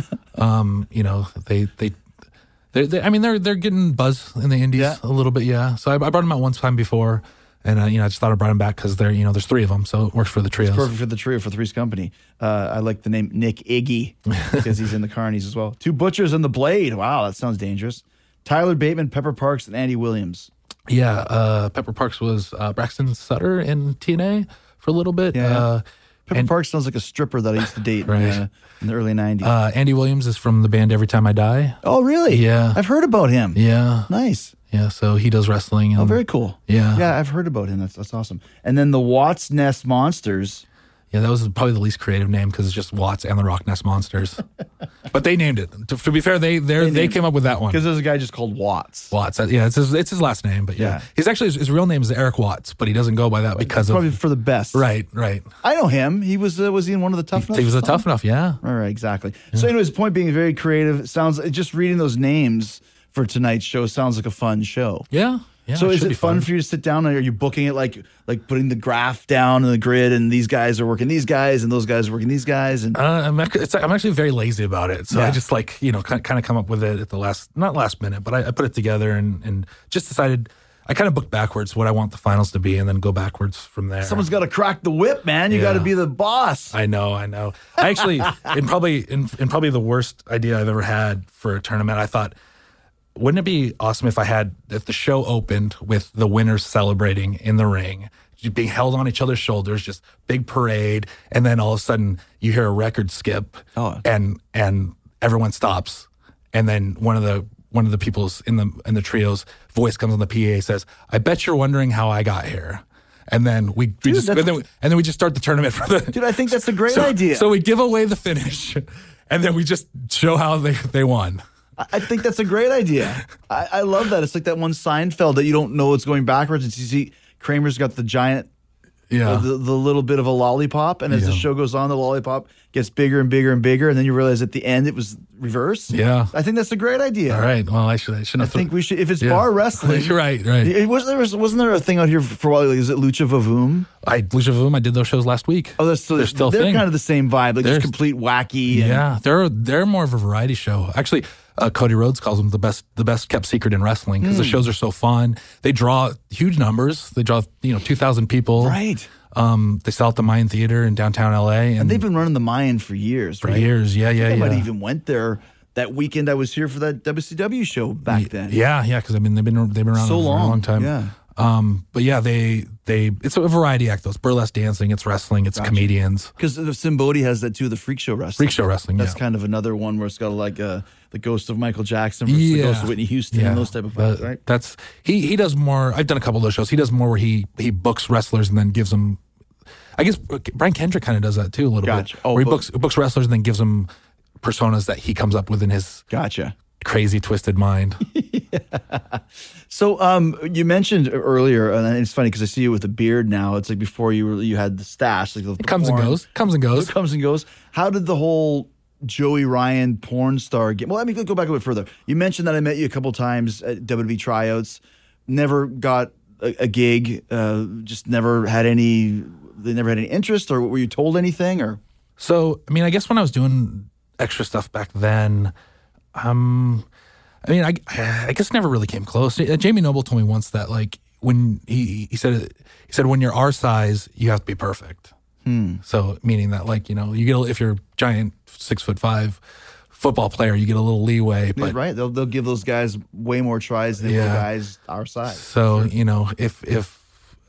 um, you know, they they. They, they, I mean, they're they're getting buzz in the indies Yeah. a little bit, yeah. So I, I brought them out one time before, and uh, you know, I just thought I brought them back because they're you know, there's three of them, so it works for the trios. Perfect for the trio for Three's Company. Uh, I like the name Nick Iggy because he's in the Carnies as well. Two Butchers and the Blade. Wow, that sounds dangerous. Tyler Bateman, Pepper Parks, and Andy Williams. Yeah, uh, Pepper Parks was uh, Braxton Sutter in T N A for a little bit. Yeah. Uh, Pepper and- Parks sounds like a stripper that I used to date Right. in, uh, in the early nineties. uh, Andy Williams is from the band Every Time I Die. oh, really? yeah. I've heard about him. Yeah, Nice. yeah. So he does wrestling. And, Oh, very cool. Yeah. Yeah, I've heard about him. That's that's awesome. And then the Watts Nest Monsters. Yeah, that was probably the least creative name because it's just Watts and the Rock Nest Monsters. But they named it. To, to be fair, they they they named came up with that one. Because there's a guy just called Watts. Watts. Uh, Yeah, it's his, it's his last name, but yeah. Yeah. He's actually, his, his real name is Eric Watts, but he doesn't go by that because Probably of. for the best. Right, right. I know him. He was uh, was he in one of the Tough Enough? He was a songs? tough enough, yeah. All right, exactly. So, anyways, point being very creative. Sounds just reading those names for tonight's show sounds like a fun show. Yeah. Yeah, so, is should it be fun, for you to sit down? And are you booking it like like putting the graph down in the grid, and these guys are working these guys, and those guys are working these guys, and Uh, I'm, ac- it's, I'm actually very lazy about it. So Yeah. I just like, you know, kind of come up with it at the last, not last minute, but I, I put it together and, and just decided, I kind of booked backwards what I want the finals to be and then go backwards from there. someone's got to crack the whip, man. You Yeah. got to be the boss. I know, I know. I actually, in probably, in, in probably the worst idea I've ever had for a tournament, I thought, wouldn't it be awesome if I had, if the show opened with the winners celebrating in the ring, just being held on each other's shoulders, just big parade, and then all of a sudden you hear a record skip, Oh. and and everyone stops, and then one of the one of the people's in the in the trio's voice comes on the P A, says, "I bet you're wondering how I got here," and then we, we just and that's- then, we, and then we just start the tournament for the Dude, I think that's a great so, idea. So we give away the finish, and then we just show how they, they won. I I think that's a great idea. I, I love that. It's like that one Seinfeld that you don't know what's going backwards. And you see Kramer's got the giant, Yeah. uh, the, the little bit of a lollipop. And as the Yeah. show goes on, the lollipop gets bigger and bigger and bigger. And then you realize at the end it was reverse. Yeah. I think that's a great idea. All right. Well, I should. I shouldn't I have. think we should, if it's Yeah. bar wrestling. You're right. Right. It, was, there was, wasn't there a thing out here for a while? Like, is it Lucha Vavoom? I Lucha Voom. I did those shows last week. Oh, that's so They're still a they're thing. kind of the same vibe, like There's- just complete wacky. and- Yeah, they're they're more of a variety show. Actually, uh, Cody Rhodes calls them the best the best kept secret in wrestling because the Hmm. shows are so fun. They draw huge numbers. They draw you know two thousand people. Right. Um, they sell at the Mayan Theater in downtown L A, and, And they've been running the Mayan for years, for right? years. Yeah, yeah, I yeah. might have even went there that weekend I was here for that W C W show back then. Yeah, yeah, because I mean they've been they've been around So for long, a long time. yeah. Um, but yeah, they they it's a variety act. Though it's burlesque dancing, it's wrestling, it's comedians, Because the Simbodi has that too, the freak show wrestling. freak show wrestling. That's yeah. kind of another one where it's got like uh, the ghost of Michael Jackson versus the Yeah. ghost of Whitney Houston Yeah. and those type of But fights, right? That's he he does more. I've done a couple of those shows. He does more where he he books wrestlers and then gives them. I guess Brian Kendrick kind of does that too a little Gotcha. bit. Oh, where he but- books books wrestlers and then gives them personas that he comes up with in his Gotcha. crazy twisted mind. So um, you mentioned earlier, and it's funny because I see you with a beard now. It's like before you were, you had the stash. Like the It comes and porn. goes. Comes and goes. It comes and goes. How did the whole Joey Ryan porn star get? Well, let me go back a bit further. You mentioned that I met you a couple times at W W E tryouts. Never got a, a gig. Uh, just never had any. They never had any interest, or were you told anything? Or So, I mean, I guess when I was doing extra stuff back then, um, I mean, I, I guess it never really came close. Uh, Jamie Noble told me once that, like, when he he said he said when you're our size, you have to be perfect. Hmm. So, meaning that, like, you know, you get a, if you're a giant six foot five football player, you get a little leeway. But right, they'll they'll give those guys way more tries than Yeah. the guys our size. so, you know, if if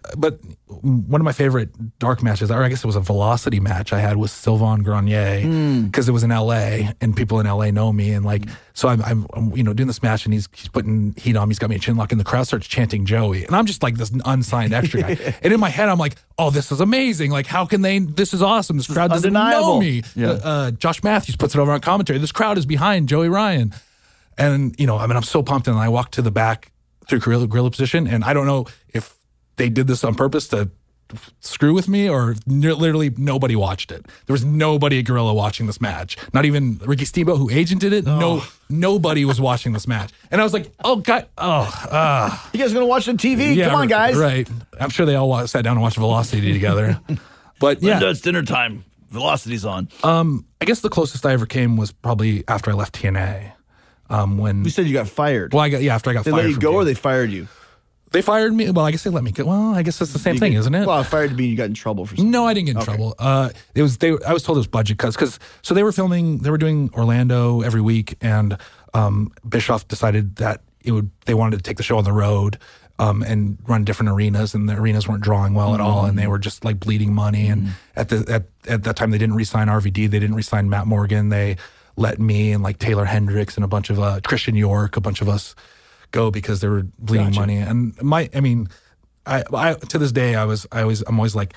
but one of my favorite dark matches, or I guess it was a velocity match I had with Sylvain Grenier because mm. it was in L A and people in L A know me. And like, so I'm, I'm, I'm, you know, doing this match and he's, he's putting heat on me. He's got me a chin lock and the crowd starts chanting Joey. And I'm just like this unsigned extra guy. And in my head, I'm like, oh, this is amazing. Like, how can they, this is awesome. This crowd doesn't know me. Yeah. Uh, uh, Josh Matthews puts it over on commentary. This crowd is behind Joey Ryan. And, you know, I mean, I'm so pumped. And I walk to the back through gorilla, gorilla position. And I don't know if they did this on purpose to screw with me or literally nobody watched it. There was nobody at Gorilla watching this match. Not even Ricky Steamboat, who agented it. Oh. No, nobody was watching this match. And I was like, oh, God, oh, uh. You guys going to watch it on T V? Yeah, Come on, guys. Right. I'm sure they all sat down and watched Velocity together. But yeah. Linda, it's dinner time. Velocity's on. Um, I guess the closest I ever came was probably after I left T N A. Um, when you said you got fired. Well, I got yeah. After I got they fired, they let you go T N A. Or they fired you. They fired me. Well, I guess they let me go. Well, I guess that's the same you thing, get, isn't it? Well, I fired to mean you got in trouble for something. No, I didn't get in okay. trouble. Uh, it was they. I was told it was budget cuts because so they were filming. They were doing Orlando every week, and um, Bischoff decided that it would. They wanted to take the show on the road um, and run different arenas, and the arenas weren't drawing well mm-hmm. at all, and they were just like bleeding money. And mm-hmm. at the at at that time, they didn't re-sign R V D. They didn't re-sign Matt Morgan. They let me and like Taylor Hendricks and a bunch of uh, Christian York, a bunch of us go because they were bleeding gotcha. money. And my, I mean, I, I to this day, I was, I always, I'm always like,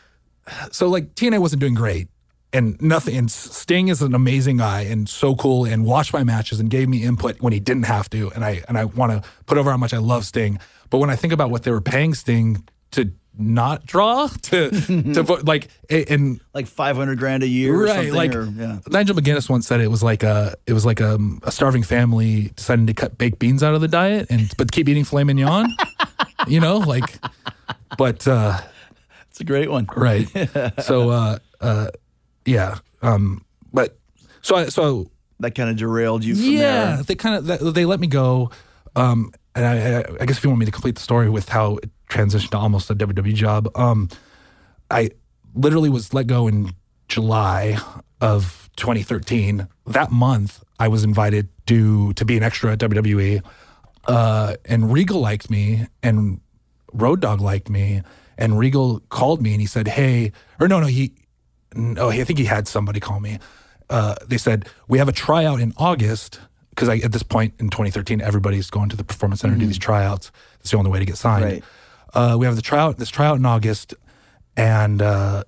so like T N A wasn't doing great, and nothing. And Sting is an amazing guy and so cool, and watched my matches and gave me input when he didn't have to. And I and I want to put over how much I love Sting. But when I think about what they were paying Sting to not draw to to like and like five hundred grand a year, right? Or something, like or, yeah. Nigel McGuinness once said it was like a it was like a, a starving family deciding to cut baked beans out of the diet and but keep eating filet mignon, you know, like. But uh, it's a great one, right? So uh, uh, yeah, um, but so I, so that kind of derailed you. From yeah, there. they kind of they let me go, um, and I, I guess if you want me to complete the story with how it transitioned to almost a W W E job, um, I literally was let go in July of twenty thirteen. That month, I was invited to to be an extra at W W E, uh, and Regal liked me, and Road Dogg liked me, and Regal called me and he said, "Hey," or no, no, he, no, I think he had somebody call me. Uh, they said, "We have a tryout in August." Because at this point in twenty thirteen, everybody's going to the Performance Center mm-hmm. to do these tryouts. It's the only way to get signed. Right. Uh, we have the tryout, this tryout in August, and uh,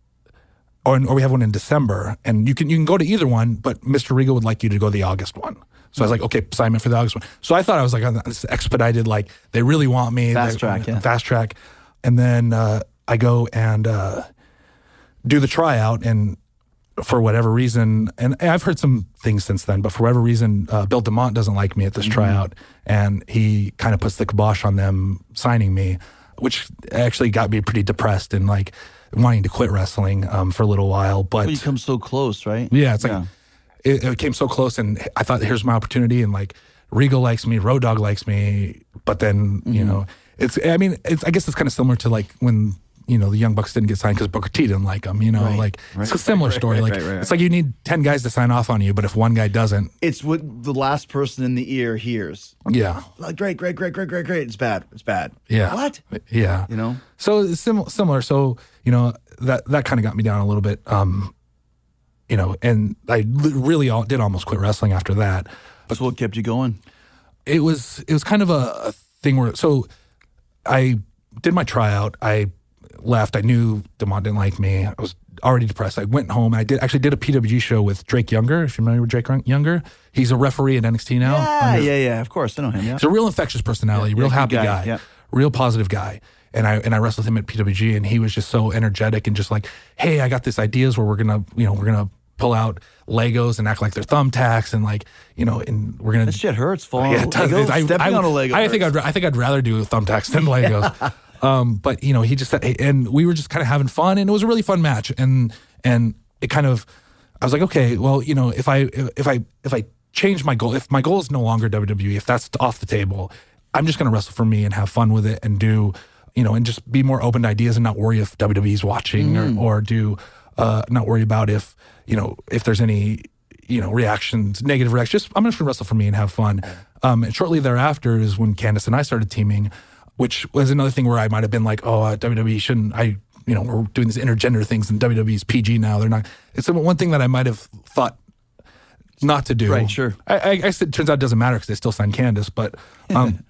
or, or we have one in December. And you can you can go to either one, but Mister Regal would like you to go to the August one. So I was like, okay, sign me for the August one. So I thought I was like on this expedited, like they really want me. Fast they, track, yeah. Fast track. And then uh, I go and uh, do the tryout, and for whatever reason, and I've heard some things since then, but for whatever reason, uh, Bill DeMont doesn't like me at this mm-hmm. tryout, and he kind of puts the kibosh on them signing me, which actually got me pretty depressed and like wanting to quit wrestling um, for a little while. But well, you come so close, right? Yeah, it's like yeah. It, it came so close, and I thought, here's my opportunity, and like Regal likes me, Road Dogg likes me, but then mm-hmm. you know, it's I mean, it's I guess it's kind of similar to like when. You know, the Young Bucks didn't get signed because Booker T didn't like them, you know, right, like right, it's a similar right, story. Right, like right, right, right. it's like you need ten guys to sign off on you, but if one guy doesn't. It's what the last person in the ear hears. Yeah. Like, great, great, great, great, great, great. It's bad. It's bad. Yeah. What? Yeah. You know? So it's sim- similar. So, you know, that, that kind of got me down a little bit, um, you know, and I li- really all, did almost quit wrestling after that. But so what kept you going? It was, it was kind of a, a thing where, so I did my tryout. I left. I knew DeMont didn't like me. I was already depressed. I went home. I did actually did a P W G show with Drake Younger. If you remember Drake Younger, he's a referee at N X T now. Yeah, under, yeah, yeah. Of course, I know him. Yeah, he's a real infectious personality, yeah, real yeah, happy guy, guy yeah. real positive guy. And I and I wrestled him at P W G, and he was just so energetic and just like, hey, I got this ideas where we're gonna, you know, we're gonna pull out Legos and act like they're thumbtacks, and like, you know, and we're gonna. That shit hurts. Falling yeah, on Legos, I, stepping I, on a Lego. I think I'd I think I'd rather do thumbtacks than Legos. yeah. Um, but you know, he just said, and we were just kind of having fun, and it was a really fun match, and and it kind of, I was like, okay, well, you know, if I if I if I change my goal, if my goal is no longer W W E, if that's off the table, I'm just gonna wrestle for me and have fun with it, and do, you know, and just be more open to ideas, and not worry if W W E's watching, mm. or or do uh, not worry about if, you know, if there's any, you know, reactions, negative reactions. Just I'm just gonna wrestle for me and have fun. Um, and shortly thereafter is when Candice and I started teaming. which was another thing where I might have been like, oh, uh, W W E shouldn't, I, you know, we're doing these intergender things and W W E's P G now. They're not, it's one thing that I might have thought not to do. Right, sure. I, I, I guess it turns out it doesn't matter because they still signed Candace, but, um,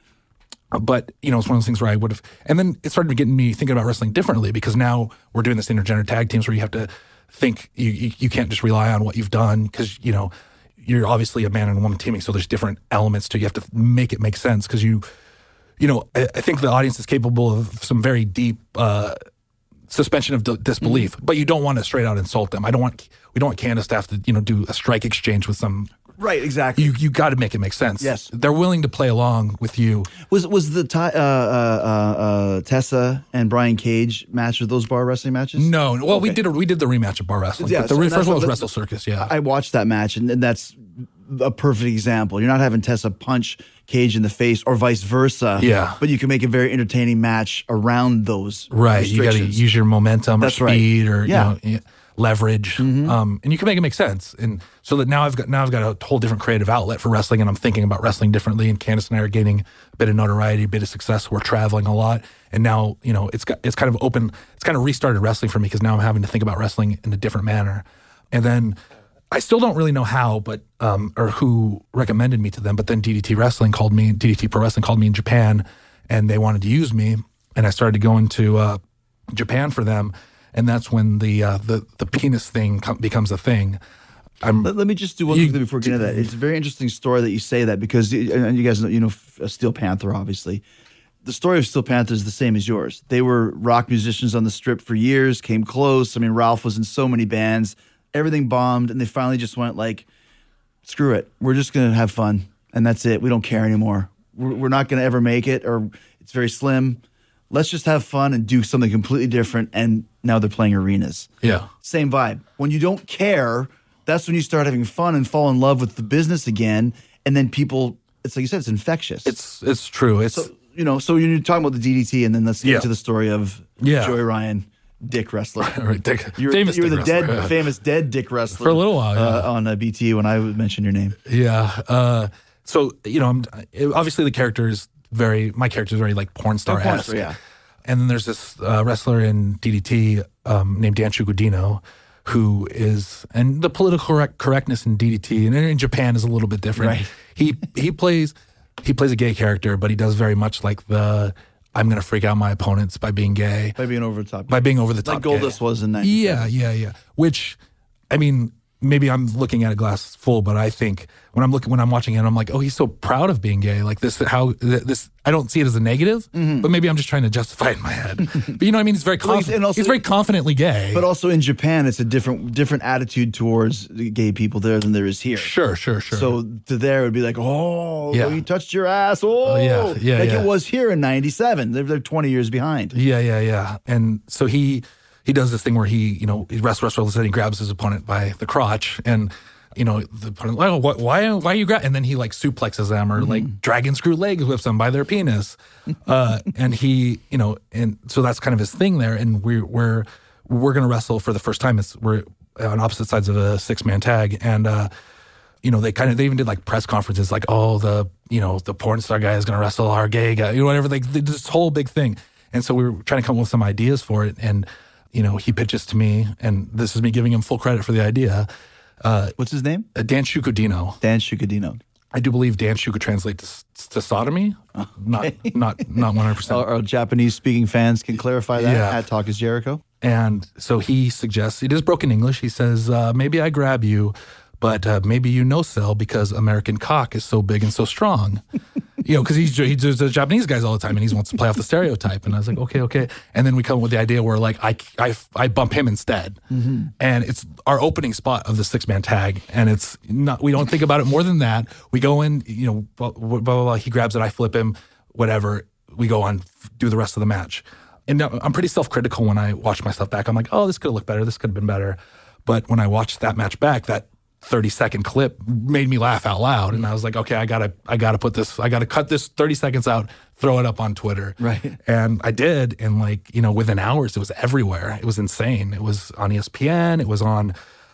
but, you know, it's one of those things where I would have, and then it started getting me thinking about wrestling differently because now we're doing this intergender tag teams where you have to think, you, you, you can't just rely on what you've done because, you know, you're obviously a man and a woman teaming, so there's different elements to, you have to make it make sense because you, you know, I, I think the audience is capable of some very deep uh, suspension of d- disbelief, mm-hmm. but you don't want to straight out insult them. I don't want, we don't want Candace to have to, you know, do a strike exchange with some. Right, exactly. You you got to make it make sense. Yes, they're willing to play along with you. Was was the uh, uh, uh, uh, Tessa and Brian Cage match? Were those bar wrestling matches? No, well, okay. we did a, we did the rematch of bar wrestling. Yeah, but the so re- first one was the, Wrestle Circus. Yeah, I watched that match, and, and that's a perfect example. You're not having Tessa punch Cage in the face, or vice versa. Yeah, but you can make a very entertaining match around those. Right, you got to use your momentum that's or speed right. or yeah. you know, leverage, mm-hmm. um, and you can make it make sense. And so that now I've got now I've got a whole different creative outlet for wrestling, and I'm thinking about wrestling differently. And Candace and I are gaining a bit of notoriety, a bit of success. We're traveling a lot, and now you know it's got it's kind of open. It's kind of restarted wrestling for me because now I'm having to think about wrestling in a different manner. And then I still don't really know how, but um, or who recommended me to them. But then D D T Wrestling called me. D D T Pro Wrestling called me in Japan, and they wanted to use me, and I started going to uh, Japan for them. And that's when the uh, the the penis thing com- becomes a thing. I'm, let, let me just do one you, thing before we get into that. It's a very interesting story that you say that because, and you guys know, you know Steel Panther, obviously. The story of Steel Panther is the same as yours. They were rock musicians on the Strip for years, came close. I mean, Ralph was in so many bands. Everything bombed, and they finally just went like, screw it. We're just going to have fun, and that's it. We don't care anymore. We're, we're not going to ever make it, or it's very slim. Let's just have fun and do something completely different. And now they're playing arenas. Yeah. Same vibe. When you don't care, that's when you start having fun and fall in love with the business again. And then people, it's like you said, it's infectious. It's it's true. It's so, you know, so you're talking about the D D T, and then let's get yeah. to the story of yeah. Joey Ryan, Dick Wrestler. right, Dick, you're, famous you were Dick the dead, wrestler. famous dead Dick Wrestler for a little while yeah. uh, on uh, B T when I would mention your name. Yeah. Uh, so you know, I'm, obviously the character is very. My character is very like porn star esque. Yeah. And then there's this uh, wrestler in D D T um, named Dan Chugodino, who is, and the political correct, correctness in D D T and in Japan is a little bit different. Right. He he plays he plays a gay character, but he does very much like the I'm going to freak out my opponents by being gay, by being over the top, by being over the top, like Goldust gay. was in that. Yeah, yeah, yeah. Which, I mean, maybe I'm looking at a glass full, but I think when I'm looking when I'm watching it, I'm like, oh, he's so proud of being gay. Like this, how this. I don't see it as a negative, mm-hmm. but maybe I'm just trying to justify it in my head. But you know what I mean? He's very confident. Well, he's, also, he's very confidently gay. But also in Japan, it's a different different attitude towards gay people there than there is here. Sure, sure, sure. So to there it would be like, oh, yeah. he touched your ass. Oh, uh, yeah, yeah, like yeah. it was here in ninety-seven. They're, they're twenty years behind. Yeah, yeah, yeah. And so he he does this thing where he, you know, he wrestles, wrestles, and he grabs his opponent by the crotch and. You know, the opponent, oh, what, why, why are you grab? And then he like suplexes them or mm-hmm. like dragon screw legs whips them by their penis. Uh, and he, you know, and so that's kind of his thing there. And we're, we're, we're going to wrestle for the first time. It's, we're on opposite sides of a six man tag. And, uh, you know, they kind of, they even did like press conferences like, oh, the, you know, the porn star guy is going to wrestle our gay guy, you know, whatever. Like this whole big thing. And so we were trying to come up with some ideas for it. And, you know, he pitches to me, and this is me giving him full credit for the idea. Uh, What's his name? Uh, Dan Chugodino. Dan Chugodino. I do believe Dan Shu could translate to, to sodomy. Okay. Not not not one hundred percent. Our, our Japanese speaking fans can clarify that yeah. at Talk is Jericho. And so he suggests, it is broken English. He says, uh, maybe I grab you, but uh, maybe you no sell because American cock is so big and so strong. You know, because he's he does the Japanese guys all the time, and he wants to play off the stereotype. And I was like, okay, okay. And then we come up with the idea where like I I, I bump him instead, mm-hmm. and it's our opening spot of the six man tag, and it's not. We don't think about it more than that. We go in, you know, blah blah blah. blah. He grabs it, I flip him, whatever. We go on, do the rest of the match. And now I'm pretty self critical when I watch myself back. I'm like, oh, this could have looked better. This could have been better. But when I watched that match back, that thirty second clip made me laugh out loud, and I was like, okay, I gotta I gotta put this I gotta cut this thirty seconds out, throw it up on Twitter. Right. And I did, and like, you know, within hours it was everywhere. It was insane. It was on E S P N, it was on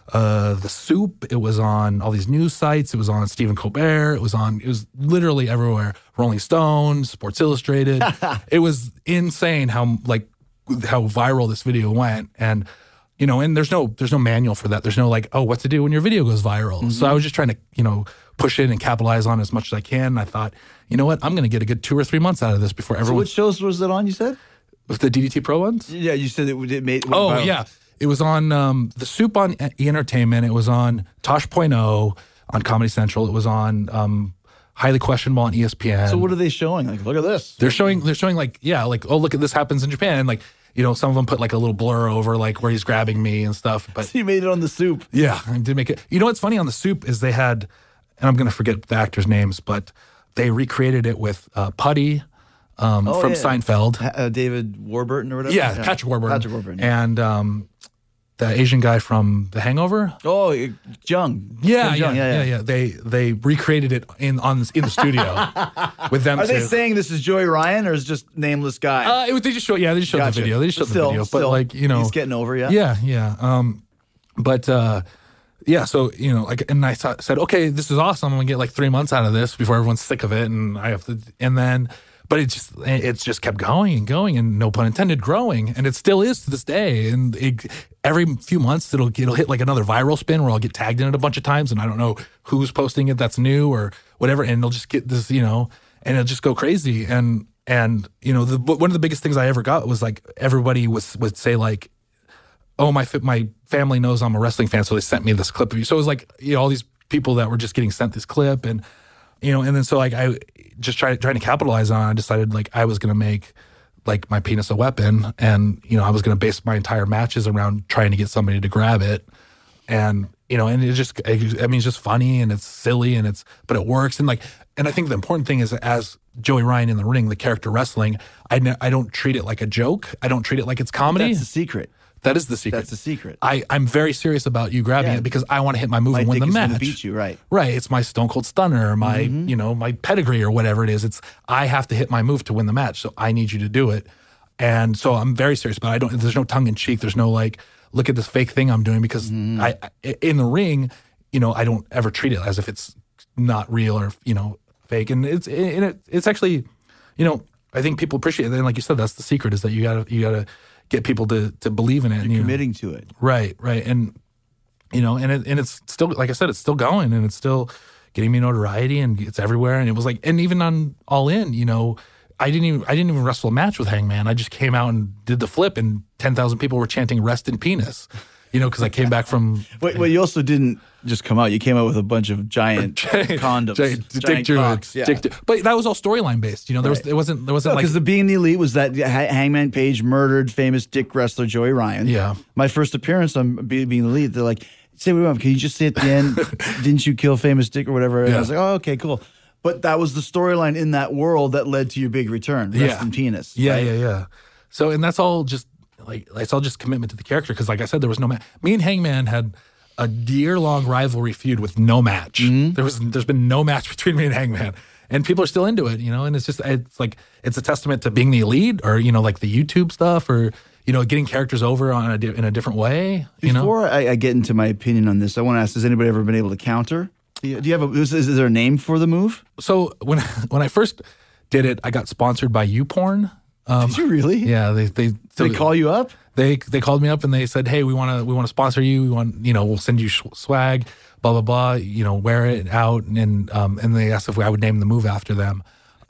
uh, The Soup. It was on all these news sites. It was on Stephen Colbert. It was on, it was literally everywhere. Rolling Stone, Sports Illustrated. It was insane how like how viral this video went. And, you know, and there's no there's no manual for that. There's no like, oh, what to do when your video goes viral. Mm-hmm. So I was just trying to, you know, push it and capitalize on it as much as I can. And I thought, you know what, I'm going to get a good two or three months out of this before everyone. So what shows was it on, you said? With the D D T Pro ones? Yeah, you said it, it made. It oh, viral. yeah. It was on um, The Soup on E! Entertainment. It was on Tosh point oh on Comedy Central. It was on um, Highly Questionable on E S P N. So what are they showing? Like, look at this. They're showing, they're showing like, yeah, like, oh, look at this happens in Japan. And like, you know, some of them put like a little blur over like where he's grabbing me and stuff. But so you made it on The Soup. Yeah, I did make it. You know what's funny on The Soup is they had, and I'm going to forget the actors' names, but they recreated it with uh, Putty um, oh, from yeah. Seinfeld. Uh, David Warburton or whatever? Yeah, yeah. Patrick Warburton. Patrick Warburton. Yeah. And um, the Asian guy from The Hangover. Oh, Jung. Yeah, yeah, Jung. yeah, yeah, yeah. They they recreated it in on in the studio with them. Are too. they saying this is Joey Ryan or is it just nameless guy? Uh, it, they just show. Yeah, they just showed Gotcha. the video. They just showed But still, the video. But still, like you know, he's getting over. Yeah. Yeah, yeah. Um, but uh, yeah. So you know, like, and I thought, said, okay, this is awesome. I'm gonna get like three months out of this before everyone's sick of it, and I have to. And then, but it just it's just kept going and going, and no pun intended, growing, and it still is to this day. And it, every few months, it'll it'll hit like another viral spin where I'll get tagged in it a bunch of times, and I don't know who's posting it that's new or whatever, and they'll just get this, you know, and it'll just go crazy. And and you know, the one of the biggest things I ever got was like everybody was would say like, oh, my my family knows I'm a wrestling fan, so they sent me this clip of you. So it was like, you know, all these people that were just getting sent this clip, and you know, and then so like I just tried trying to capitalize on it. I decided like I was gonna make like my penis a weapon, and you know, I was gonna base my entire matches around trying to get somebody to grab it, and you know, and it just I mean, it's just funny and it's silly and it's but it works, and like, and I think the important thing is as Joey Ryan in the ring, the character wrestling, I ne- I don't treat it like a joke. I don't treat it like it's comedy. That's the secret. That is the secret. That's the secret. I, I'm very serious about you grabbing Yeah. it because I want to hit my move My and win dick the is match. gonna beat you, right? Right. It's my Stone Cold Stunner, my Mm-hmm. you know, my pedigree or whatever it is. It's I have to hit my move to win the match, so I need you to do it. And so I'm very serious, but I don't. There's no tongue in cheek. There's no like, look at this fake thing I'm doing because Mm-hmm. I, I in the ring, you know, I don't ever treat it as if it's not real or you know fake. And it's and it, it's actually, you know, I think people appreciate it. And like you said, that's the secret is that you gotta you gotta get people to to believe in it. You're and, you know, committing to it. Right, right, and you know, and it, and it's still, like I said, it's still going, and it's still getting me notoriety, and it's everywhere. And it was like, and even on All In, you know, I didn't even I didn't even wrestle a match with Hangman. I just came out and did the flip, and ten thousand people were chanting "Rest in Penis," you know, because I came back from. Wait, well, you also didn't just come out. You came out with a bunch of giant condoms, giant, giant dick druids, cocks, yeah. dick, but that was all storyline based. You know, there was Right. it wasn't there wasn't Because like the Being the Elite was that Ha- Hangman Page murdered famous dick wrestler Joey Ryan. Yeah. My first appearance on Be- Being the Elite, they're like, say what we want. Can you just say at the end, didn't you kill famous dick or whatever? And Yeah. I was like, oh, okay, cool. But that was the storyline in that world that led to your big return, Rest Yeah. in Penis. Yeah, right? yeah, yeah. So, and that's all just like it's all just commitment to the character because, like I said, there was no match. Me and Hangman had a year-long rivalry feud with no match. Mm-hmm. There was, there's been no match between me and Hangman, and people are still into it, you know. And it's just, it's like it's a testament to being the elite, or you know, like the YouTube stuff, or you know, getting characters over on a, di- in a different way. You know, Before I, I get into my opinion on this, I want to ask: has anybody ever been able to counter? Do you do you have a? Is, is there a name for the move? so when when I first did it, I got sponsored by YouPorn. Um, Did you really? yeah, they they Did they call you up? They they called me up and they said, "Hey, we want to we want to sponsor you. We want you know we'll send you sh- swag, blah blah blah. You know, wear it out." And um and they asked if I would name the move after them.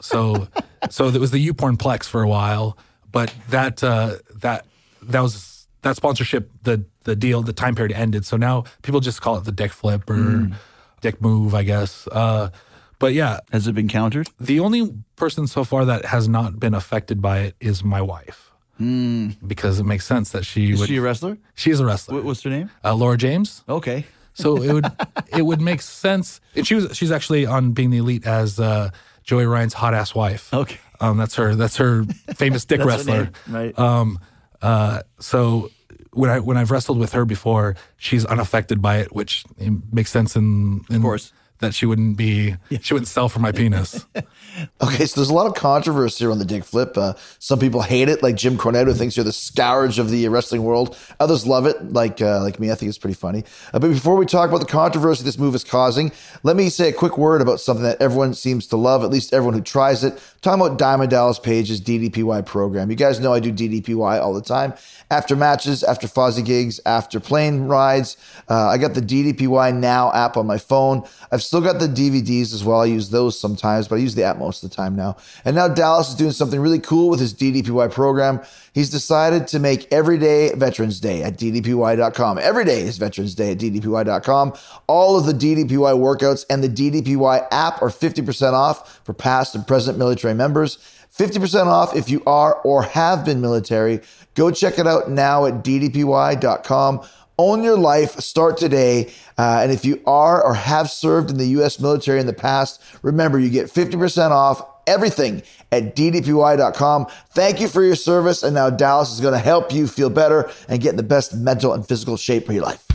So so it was the YouPorn Plex for a while, but that uh, that that was that sponsorship the the deal the time period ended. So now people just call it the dick flip or Mm. dick move, I guess. Uh, but yeah, Has it been countered? the only person so far that has not been affected by it is my wife. Because it makes sense that she Is would. she a wrestler? She's a wrestler. What, what's her name? Uh, Laura James. Okay. So it would it would make sense. And she was she's actually on Being the Elite as uh, Joey Ryan's hot ass wife. Okay. Um, that's her. That's her famous dick That's her wrestler. name, right. Um, uh, so when I when I've wrestled with her before, she's unaffected by it, which makes sense in, in Of course. that she wouldn't be, yeah. she wouldn't sell for my penis. Okay, so there's a lot of controversy around the dick flip. Uh, some people hate it, like Jim Cornette, who thinks you're the scourge of the wrestling world. Others love it, like uh, like me. I think it's pretty funny. Uh, but before we talk about the controversy this move is causing, let me say a quick word about something that everyone seems to love, at least everyone who tries it. I'm talking about Diamond Dallas Page's D D P Y program. You guys know I do D D P Y all the time. After matches, after Fozzy gigs, after plane rides. Uh, I got the D D P Y Now app on my phone. I've still got the D V Ds as well. I use those sometimes, but I use the app most of the time now. And now Dallas is doing something really cool with his D D P Y program. He's decided to make every day Veterans Day at D D P Y dot com. Every day is Veterans Day at D D P Y dot com. All of the D D P Y workouts and the D D P Y app are fifty percent off for past and present military members. fifty percent off if you are or have been military. Go check it out now at D D P Y dot com. Own your life. Start today. Uh, and if you are or have served in the U S military in the past, remember you get fifty percent off everything at D D P Y dot com. Thank you for your service. And now Dallas is going to help you feel better and get in the best mental and physical shape of your life.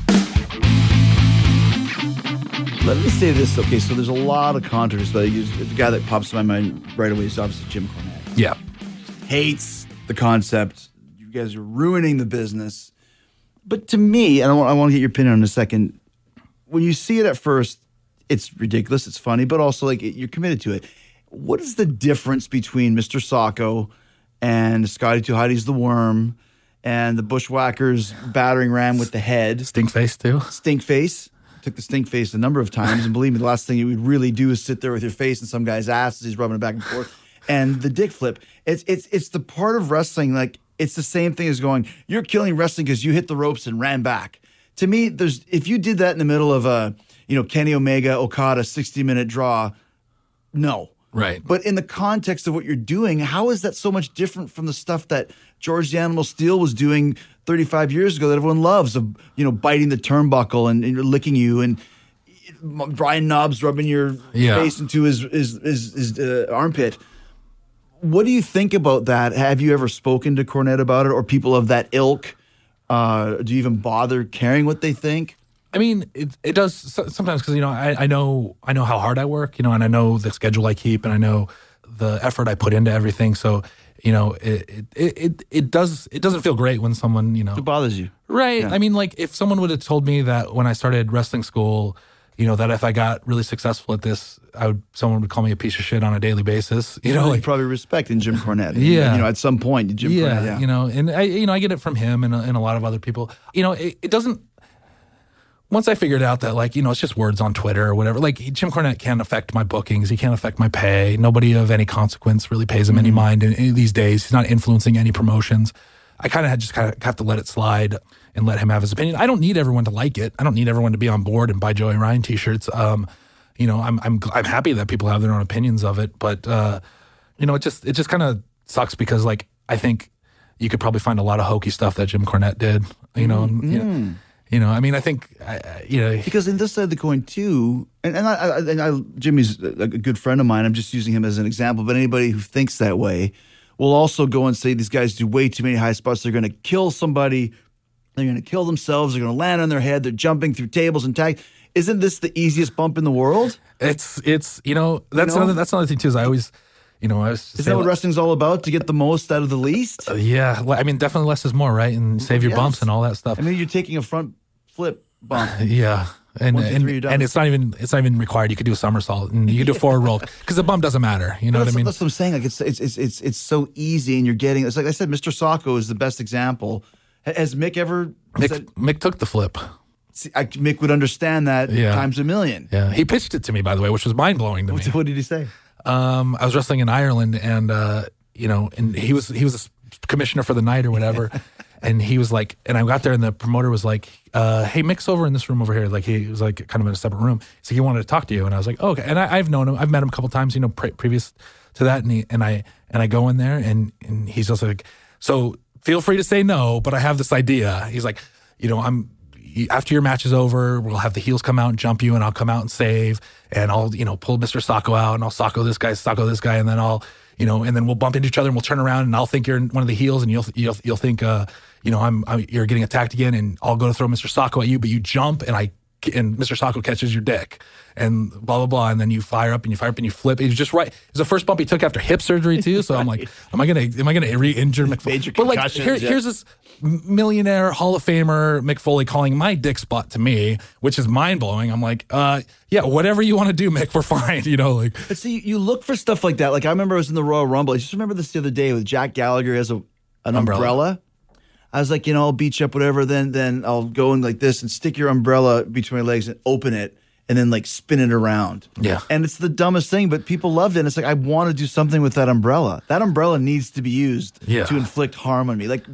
Let me say this. Okay, so there's a lot of controversy. But the guy that pops in my mind right away is obviously Jim Cornette. Yeah. Hates the concept. You guys are ruining the business. But to me, and I want, I want to get your opinion on in a second, when you see it at first, it's ridiculous, it's funny, but also like you're committed to it. What is the difference between Mister Socko and Scotty Too Hotty's The Worm and the Bushwhackers battering ram with the head? Stinkface too. Stinkface. Took the stink face a number of times, and believe me, the last thing you would really do is sit there with your face in some guy's ass as he's rubbing it back and forth. And the dick flip, it's it's it's the part of wrestling, like it's the same thing as going, you're killing wrestling because you hit the ropes and ran back. To me, there's if you did that in the middle of a you know Kenny Omega Okada sixty minute draw, no. Right. But in the context of what you're doing, how is that so much different from the stuff that George the Animal Steel was doing thirty-five years ago that everyone loves, of you know biting the turnbuckle and, and licking you, and Brian Knobbs rubbing your yeah. face into his his his, his uh, armpit? What do you think about that? Have you ever spoken to Cornette about it, or people of that ilk? Uh, do you even bother caring what they think? I mean, it it does sometimes because, you know, I, I know I know how hard I work, you know, and I know the schedule I keep, and I know the effort I put into everything. So, you know, it it it, it does it doesn't feel great when someone, you know, it bothers you, right? Yeah. I mean, like if someone would have told me that when I started wrestling school, you know, that if I got really successful at this, I would someone would call me a piece of shit on a daily basis. You know, you like probably respecting Jim Cornette. Yeah, you know, at some point, Jim yeah, Cornette. Yeah, you know, and I you know I get it from him and and a lot of other people. You know, it, it doesn't. Once I figured out that, like, you know, it's just words on Twitter or whatever, like Jim Cornette can't affect my bookings. He can't affect my pay. Nobody of any consequence really pays him mm-hmm. any mind in, in these days. He's not influencing any promotions. I kind of had just kind of have to let it slide and let him have his opinion. I don't need everyone to like it. I don't need everyone to be on board and buy Joey Ryan t-shirts. Um, you know, I'm I'm I'm happy that people have their own opinions of it, but uh, you know, it just it just kind of sucks because, like, I think you could probably find a lot of hokey stuff that Jim Cornette did. You know, mm-hmm. and, you know You know, I mean, I think, I, you know. Because in this side of the coin, too, and, and, I, and I, Jimmy's a good friend of mine. I'm just using him as an example. But anybody who thinks that way will also go and say these guys do way too many high spots. They're going to kill somebody. They're going to kill themselves. They're going to land on their head. They're jumping through tables and tag. Isn't this the easiest bump in the world? It's, it's you know, that's, you know? Another, that's another thing, too, is I always, you know, I was. Is that what wrestling's all about? To get the most out of the least? Uh, yeah. I mean, definitely less is more, right? And save your yes. bumps and all that stuff. I mean, you're taking a front flip bump. Yeah. And One, two, and, three, and it's not even it's not even required. You could do a somersault and you could do a forward roll because the bump doesn't matter. You know what I mean? That's what I'm saying. Like it's it's it's it's it's so easy, and you're getting. It's like I said, Mister Socko is the best example. Has Mick ever? Mick, said, Mick took the flip. See, I, Mick would understand that yeah. times a million. Yeah, he pitched it to me, by the way, which was mind blowing to what, me. What did he say? Um, I was wrestling in Ireland, and uh, you know, and he was he was a commissioner for the night or whatever. And he was like, and I got there, and the promoter was like, uh, "Hey, Mick's over in this room over here." Like he was like kind of in a separate room. So he wanted to talk to you, and I was like, oh, "Okay." And I, I've known him. I've met him a couple times, you know, pre- previous to that. And he, and I and I go in there, and and he's also like, "So feel free to say no, but I have this idea." He's like, "You know, I'm after your match is over, we'll have the heels come out and jump you, and I'll come out and save, and I'll you know pull Mister Socko out, and I'll Socko this guy, Socko this guy, and then I'll." You know, and then we'll bump into each other and we'll turn around and I'll think you're one of the heels and you'll you'll you'll think uh, you know I'm, I'm you're getting attacked again and I'll go to throw Mister Socko at you, but you jump and I and Mister Sacco catches your dick, and blah blah blah, and then you fire up and you fire up and you flip. It's just right. It's the first bump he took after hip surgery too. So I'm like, am I gonna am I gonna re-injure Mick Foley? Major But like, concussions, here, yeah. here's this millionaire Hall of Famer Mick Foley calling my dick spot to me, which is mind blowing. I'm like, uh, yeah, whatever you want to do, Mick, we're fine. You know, like. But see, you look for stuff like that. Like I remember I was in the Royal Rumble. I just remember this the other day with Jack Gallagher as a an umbrella. Umbrella. I was like, you know, I'll beat you up, whatever. Then then I'll go in like this and stick your umbrella between my legs and open it and then like spin it around. Yeah. And it's the dumbest thing, but people loved it. And it's like, I want to do something with that umbrella. That umbrella needs to be used Yeah. to inflict harm on me. Like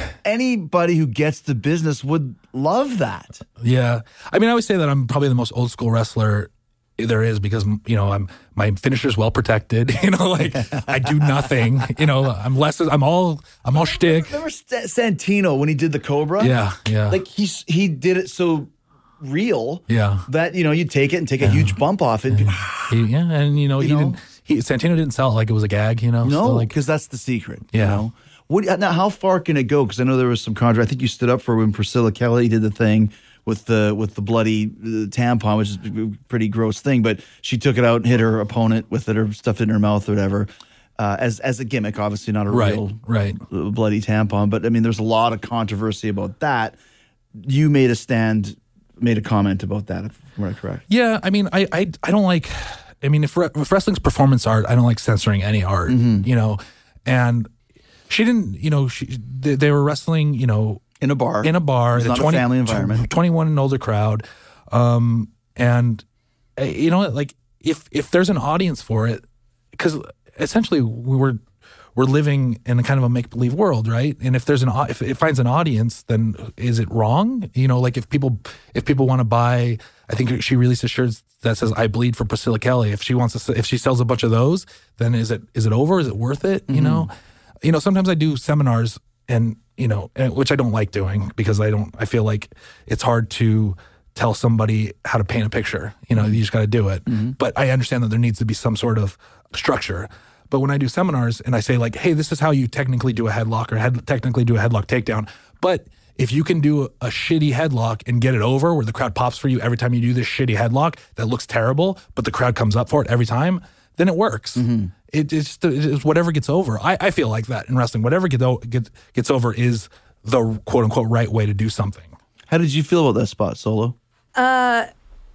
anybody who gets the business would love that. Yeah. I mean, I always say that I'm probably the most old school wrestler there is because, you know, I'm my finisher's well protected. You know, like I do nothing. You know, I'm less, I'm all, I'm all shtick. Remember St- Santino when he did the Cobra? Yeah. Yeah. Like he's, he did it so real Yeah. that, you know, you take it and take a huge bump off it. He, yeah. And, you know, You he know? didn't, he, Santino didn't sell it like it was a gag, you know? No, So, like, because that's the secret. Yeah. You know? What, now, how far can it go? Because I know there was some controversy. I think you stood up for when Priscilla Kelly did the thing with the with the bloody uh, tampon, which is a pretty gross thing. But she took it out and hit her opponent with it or stuffed it in her mouth or whatever. Uh, as as a gimmick, obviously not a Right, real right. uh, bloody tampon. But I mean, there's a lot of controversy about that. You made a stand, made a comment about that. If I'm correct. Yeah, I mean, I, I, I don't like. I mean, if, re- if wrestling's performance art, I don't like censoring any art. Mm-hmm. You know, and she didn't. You know, she they, they were wrestling. You know, In a bar. in a bar, It's in not a family environment. twenty-one and older crowd, um, and uh, you know, like if if there's an audience for it, because essentially we were. We're living in a kind of a make believe world, right? And if there's an au- if it finds an audience, then is it wrong? You know, like if people if people want to buy, I think she released a shirt that says "I bleed for Priscilla Kelly." If she wants to, if she sells a bunch of those, then is it is it over? Is it worth it? You know, you know. Sometimes I do seminars, and you know, and- which I don't like doing because I don't. I feel like it's hard to tell somebody how to paint a picture. You know, you just got to do it. But I understand that there needs to be some sort of structure. But when I do seminars and I say like, hey, this is how you technically do a headlock or head, technically do a headlock takedown. But if you can do a, a shitty headlock and get it over where the crowd pops for you every time you do this shitty headlock that looks terrible, but the crowd comes up for it every time, then it works. Mm-hmm. It, it's, it's whatever gets over. I, I feel like that in wrestling. Whatever gets, o- gets, gets over is the quote unquote right way to do something. How did you feel about that spot, Solo? I,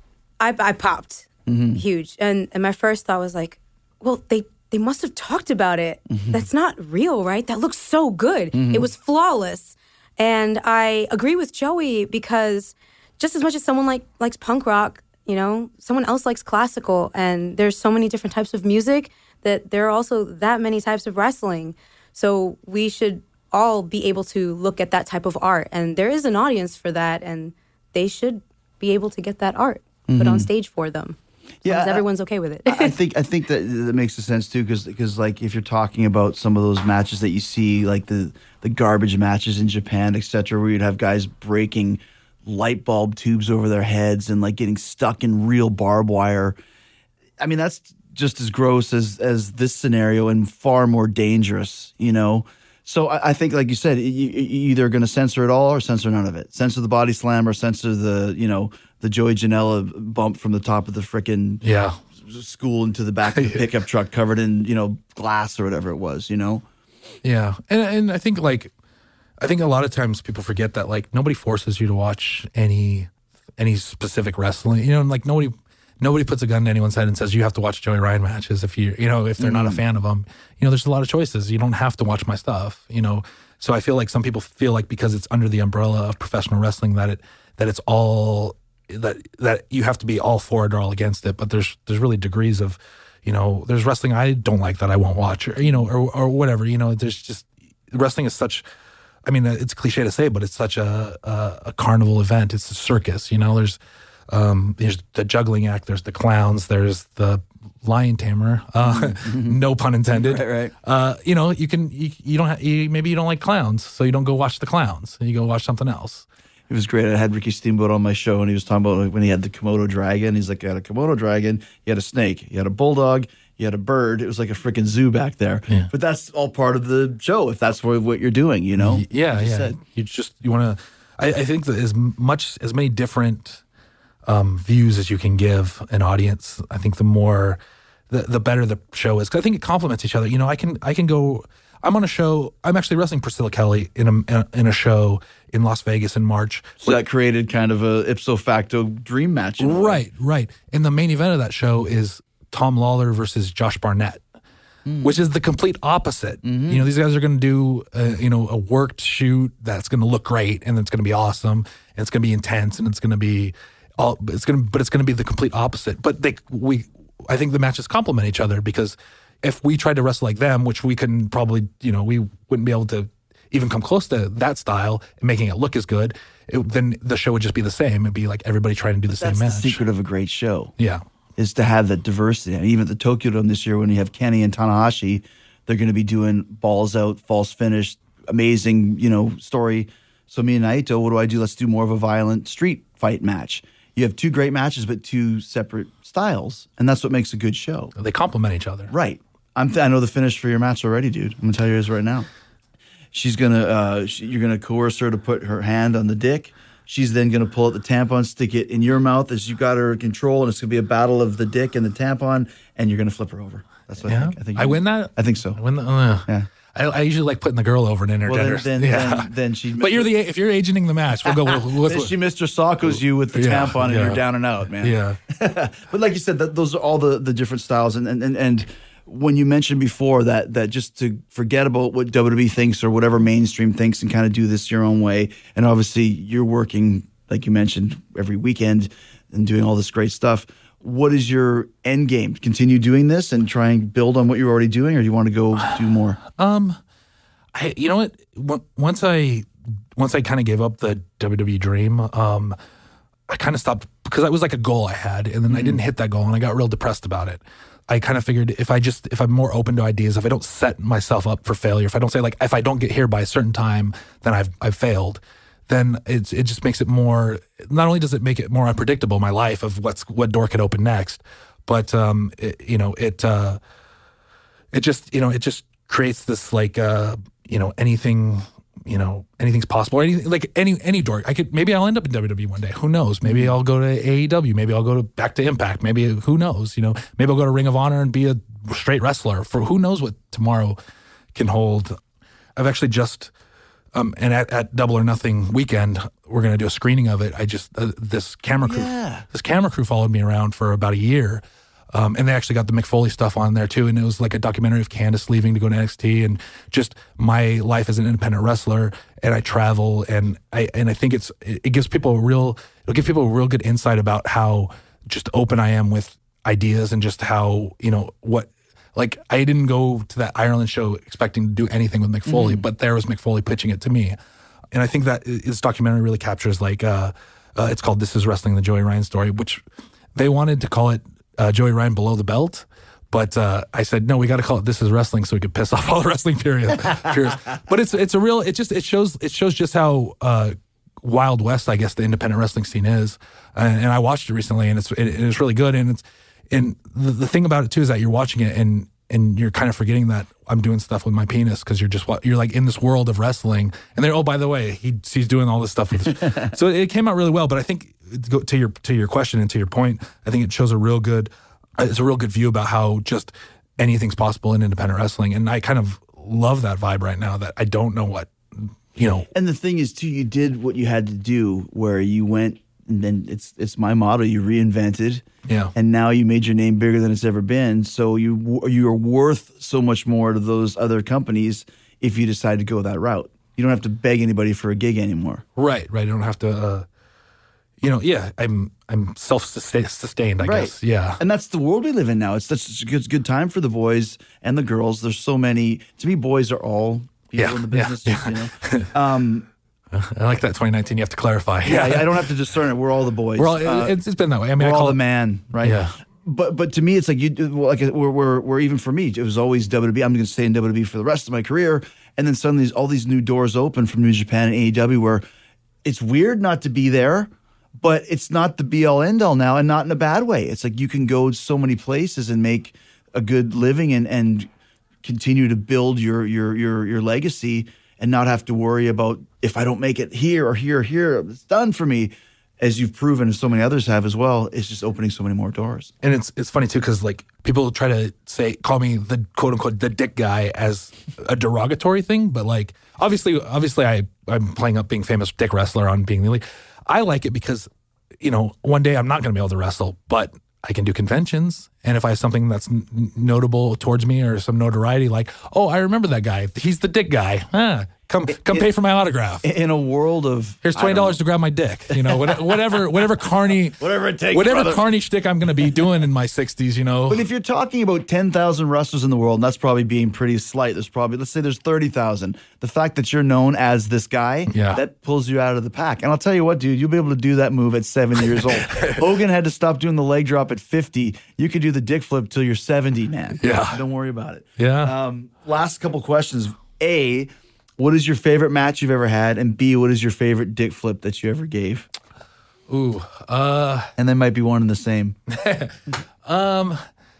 I popped huge. And, and my first thought was like, well, they, they must have talked about it. That's not real, right? That looks so good. It was flawless. And I agree with Joey because just as much as someone like likes punk rock, you know, someone else likes classical. And there's so many different types of music that there are also that many types of wrestling. So we should all be able to look at that type of art. And there is an audience for that. And they should be able to get that art put on stage for them. Yeah, Because everyone's okay with it. I think I think that that makes sense too, because like if you're talking about some of those matches that you see, like the the garbage matches in Japan, et cetera, where you'd have guys breaking light bulb tubes over their heads and like getting stuck in real barbed wire. I mean, that's just as gross as as this scenario and far more dangerous, you know. So I, I think, like you said, you, you're either going to censor it all or censor none of it. Censor the body slam or censor the, you know, the Joey Janela bump from the top of the frickin' Yeah. school into the back of the pickup truck covered in, you know, glass or whatever it was, you know? Yeah. And and I think like I think a lot of times people forget that like nobody forces you to watch any any specific wrestling. You know, like nobody nobody puts a gun to anyone's head and says you have to watch Joey Ryan matches if you you know, if they're not a fan of them. You know, there's a lot of choices. You don't have to watch my stuff, you know. So I feel like some people feel like because it's under the umbrella of professional wrestling that it that it's all that that you have to be all for it or all against it. But there's there's really degrees of, you know, there's wrestling I don't like that I won't watch, or you know, or or whatever. You know, there's just wrestling is such. I mean, it's cliche to say, but it's such a a, a carnival event. It's a circus. You know, there's um, there's the juggling act, there's the clowns, there's the lion tamer. Uh, Mm-hmm. no pun intended. Right, right. Uh, you know, you can you, you don't ha- you, maybe you don't like clowns, so you don't go watch the clowns. You go watch something else. It was great. I had Ricky Steamboat on my show, and he was talking about like, when he had the Komodo dragon. He's like, you had a Komodo dragon, you had a snake, you had a bulldog, you had a bird. It was like a freaking zoo back there. Yeah. But that's all part of the show, if that's what, what you're doing, you know? Yeah, Like you yeah. said. You just you want to. I, I think that as much as many different um, views as you can give an audience, I think the more, the the better the show is. 'Cause I think it complements each other. You know, I can I can go. I'm on a show. I'm actually wrestling Priscilla Kelly in a in a show in Las Vegas in March. So that created kind of a ipso facto dream match. in a way. Right, right. And the main event of that show is Tom Lawler versus Josh Barnett, mm. which is the complete opposite. Mm-hmm. You know, these guys are going to do, a, you know, a worked shoot that's going to look great, and it's going to be awesome, and it's going to be intense, and it's going to be all. It's going to, but it's going to be the complete opposite. But they, we, I think the matches complement each other because if we tried to wrestle like them, which we couldn't probably, you know, we wouldn't be able to even come close to that style and making it look as good, it, then the show would just be the same. It'd be like everybody trying to do the That's same match. That's the secret of a great show. Yeah. Is to have that diversity. And even at the Tokyo Dome this year, when you have Kenny and Tanahashi, they're going to be doing balls out, false finish, amazing, you know, story. So me and Naito, what do I do? Let's do more of a violent street fight match. You have two great matches, but two separate styles, and that's what makes a good show. They complement each other. Right. I'm th- I know the finish for your match already, dude. I'm gonna tell you this right now. She's gonna, uh, she, you're gonna coerce her to put her hand on the dick. She's then gonna pull out the tampon, stick it in your mouth as you got her in control, and it's gonna be a battle of the dick and the tampon, and you're gonna flip her over. That's what Yeah? I think. I think I you- win that? I think so. I win the, uh, Yeah. I, I usually like putting the girl over an Well, intergender. then, then, yeah. then, then she. But you're the if you're agenting the match, we'll go with, with, Then she Mister Socko's you with the Yeah, tampon, and yeah. you're down and out, man. yeah. But like you said, that those are all the, the different styles. And, and, and, and when you mentioned before that that just to forget about what W W E thinks or whatever mainstream thinks and kind of do this your own way. And obviously you're working, like you mentioned, every weekend and doing all this great stuff. What is your end game? Continue doing this and try and build on what you're already doing, or do you want to go do more? Um, I you know what? Wa- Once I once I kind of gave up the W W E dream, um, I kind of stopped because that was like a goal I had, and then I didn't hit that goal, and I got real depressed about it. I kind of figured if I just if I'm more open to ideas, if I don't set myself up for failure, if I don't say like if I don't get here by a certain time, then I've I've failed. Then it's it just makes it more. Not only does it make it more unpredictable my life of what's what door could open next, but um, it, you know it uh, it just you know it just creates this like uh, you know anything you know anything's possible. Anything like any any door I could maybe I'll end up in W W E one day. Who knows? Maybe I'll go to A E W. Maybe I'll go to back to Impact. Maybe who knows? You know maybe I'll go to Ring of Honor and be a straight wrestler. For who knows what tomorrow can hold. I've actually just. Um, and at, at Double or Nothing weekend, we're going to do a screening of it. I just, uh, this camera crew, Yeah. this camera crew followed me around for about a year. Um, and they actually got the Mick Foley stuff on there too. And it was like a documentary of Candice leaving to go to N X T and just my life as an independent wrestler. And I travel and I, and I think it's, it gives people a real, it'll give people a real good insight about how just open I am with ideas and just how, you know, what, like I didn't go to that Ireland show expecting to do anything with Mick Foley, mm. but there was Mick Foley pitching it to me. And I think that this documentary really captures like, uh, uh, it's called This Is Wrestling, the Joey Ryan Story, which they wanted to call it uh, Joey Ryan Below the Belt. But uh, I said, no, we got to call it This Is Wrestling so we could piss off all the wrestling period. peers. But it's it's a real, it just, it shows, it shows just how uh, Wild West, I guess, the independent wrestling scene is. And, and I watched it recently and it's, it, it's really good. And it's, And the, the thing about it too is that you're watching it and and you're kind of forgetting that I'm doing stuff with my penis because you're just you're like in this world of wrestling. And they're oh by the way he he's doing all this stuff with his, so it came out really well. But I think to your to your question and to your point, I think it shows a real good it's a real good view about how just anything's possible in independent wrestling. And I kind of love that vibe right now that I don't know what you know. And the thing is too, you did what you had to do where you went. And then it's it's my motto. You reinvented, Yeah. and now you made your name bigger than it's ever been. So you you are worth so much more to those other companies if you decide to go that route. You don't have to beg anybody for a gig anymore. Right, right. I don't have to, uh, you know. Yeah, I'm I'm self sustained. I Right. guess. Yeah. And that's the world we live in now. It's such a good good time for the boys and the girls. There's so many. To me, boys are all people Yeah, in the yeah, business. yeah. You know. Um, I like that twenty nineteen. You have to clarify. yeah, I don't have to discern it. We're all the boys. We're all, Uh, it's, it's been that way. I mean, we're I all call the it, man, right? Yeah. But but to me, it's like you well, like we're, we're we're even for me, it was always W W E. I'm going to stay in W W E for the rest of my career. And then suddenly, these, all these new doors open from New Japan and A E W, where it's weird not to be there, but it's not the be all end all now, and not in a bad way. It's like you can go so many places and make a good living and and continue to build your your your your legacy, and not have to worry about if I don't make it here or here or here, it's done for me. as you've proven and so many others have as well, it's just opening so many more doors. And it's it's funny too, because like people try to say call me the quote unquote the dick guy as a derogatory thing, but like obviously obviously I I'm playing up being famous dick wrestler on Being the Elite. I like it because, you know, one day I'm not going to be able to wrestle, but I can do conventions. And if I have something that's n- notable towards me or some notoriety, like, oh, I remember that guy. He's the dick guy. Ah, come come it, pay for my autograph. In a world of here's twenty dollars to grab my dick. You know, whatever whatever carny whatever it takes, whatever brother. carny shtick I'm going to be doing in my sixties. You know. But if you're talking about ten thousand wrestlers in the world, and that's probably being pretty slight. There's probably, let's say there's thirty thousand. The fact that you're known as this guy, yeah. that pulls you out of the pack. And I'll tell you what, dude, you'll be able to do that move at seventy years old. Hogan had to stop doing the leg drop at fifty. You could do the dick flip till you're seventy, man. Yeah. Don't worry about it. Yeah. Um, last couple questions. A, what is your favorite match you've ever had? And B, what is your favorite dick flip that you ever gave? Ooh. Uh, and they might be one and the same. um,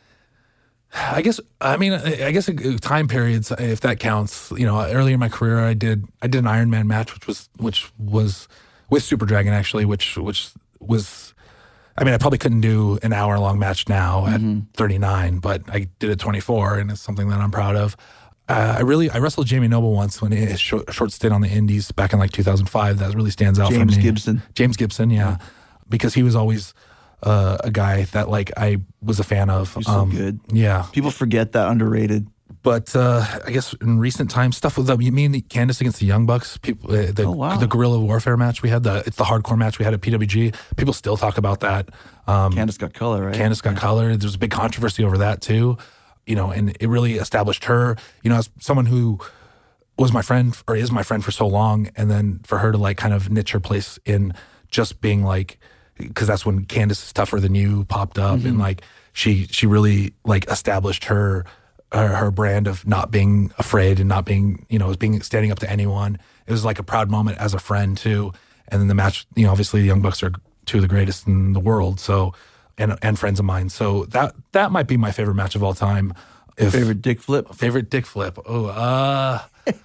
I guess, I mean, I guess time periods, if that counts. You know, earlier in my career, I did I did an Iron Man match, which was which was with Super Dragon actually, which which was, I mean, I probably couldn't do an hour long match now mm-hmm. at thirty-nine, but I did it twenty-four, and it's something that I'm proud of. Uh, I really I wrestled Jamie Noble once when he short, a short stint on the Indies back in like two thousand five. That really stands out James for me. James Gibson. James Gibson, yeah, yeah. Because he was always uh, a guy that like I was a fan of. He's so um, good. Yeah. People forget that, underrated. But uh, I guess in recent times, stuff with the, you mean the Candice against the Young Bucks, people, uh, the, oh, wow. the guerrilla warfare match we had, the it's the hardcore match we had at P W G. People still talk about that. Um, Candice got color, right? Candice got yeah. color. There's a big controversy over that too, you know, and it really established her, you know, as someone who was my friend or is my friend for so long, and then for her to like kind of niche her place in just being like, because that's when Candice is tougher than you popped up, mm-hmm. and like she she really like established her. Her, her brand of not being afraid and not being, you know, being standing up to anyone. It was like a proud moment as a friend too. And then the match, you know, obviously the Young Bucks are two of the greatest in the world. So, and and friends of mine. So that that might be my favorite match of all time. If, favorite dick flip? Favorite dick flip. Oh, uh,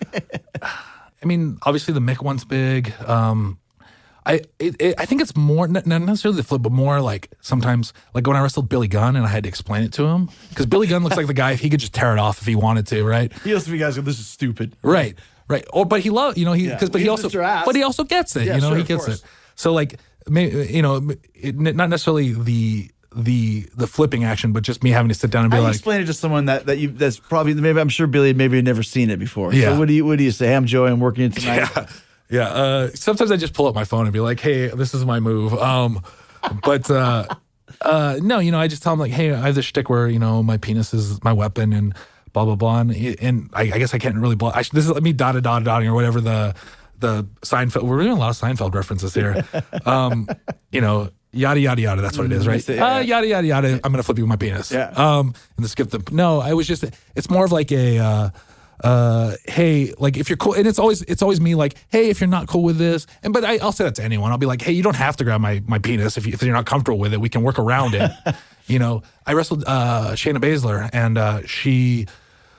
I mean, obviously the Mick one's big. Um, I it, it, I think it's more, not necessarily the flip, but more like sometimes, like when I wrestled Billy Gunn and I had to explain it to him. Because Billy Gunn looks like the guy, if he could just tear it off if he wanted to, right? He has to be guys go, this is stupid. Right, right. Or, but he loves, you know, he, yeah. cause, but he also, but he also gets it, yeah, you know, sure, he gets it. So like, maybe, you know, it, not necessarily the, the the flipping action, but just me having to sit down and be I like, explain it to someone that, that you, that's probably, maybe I'm sure Billy maybe had never seen it before. Yeah. So what do you, what do you say? Hey, I'm Joey, I'm working tonight. Yeah. Yeah, uh, sometimes I just pull up my phone and be like, hey, this is my move. Um, but uh, uh, no, you know, I just tell them like, hey, I have this shtick where, you know, my penis is my weapon and blah, blah, blah. And, and I, I guess I can't really, blah, I, this is me dotted, dotted, dotting or whatever the, the Seinfeld, we're doing a lot of Seinfeld references here. Um, you know, yada, yada, yada, that's what it is, right? Uh, yada, yada, yada, I'm going to flip you with my penis. Yeah. Um, and then skip the, no, I was just, it's more of like a, uh, uh hey, like if you're cool, and it's always it's always me like, hey, if you're not cool with this, and but I, I'll say that to anyone. I'll be like, hey, you don't have to grab my my penis if, you, if you're not comfortable with it. We can work around it. You know, I wrestled uh Shayna Baszler, and uh she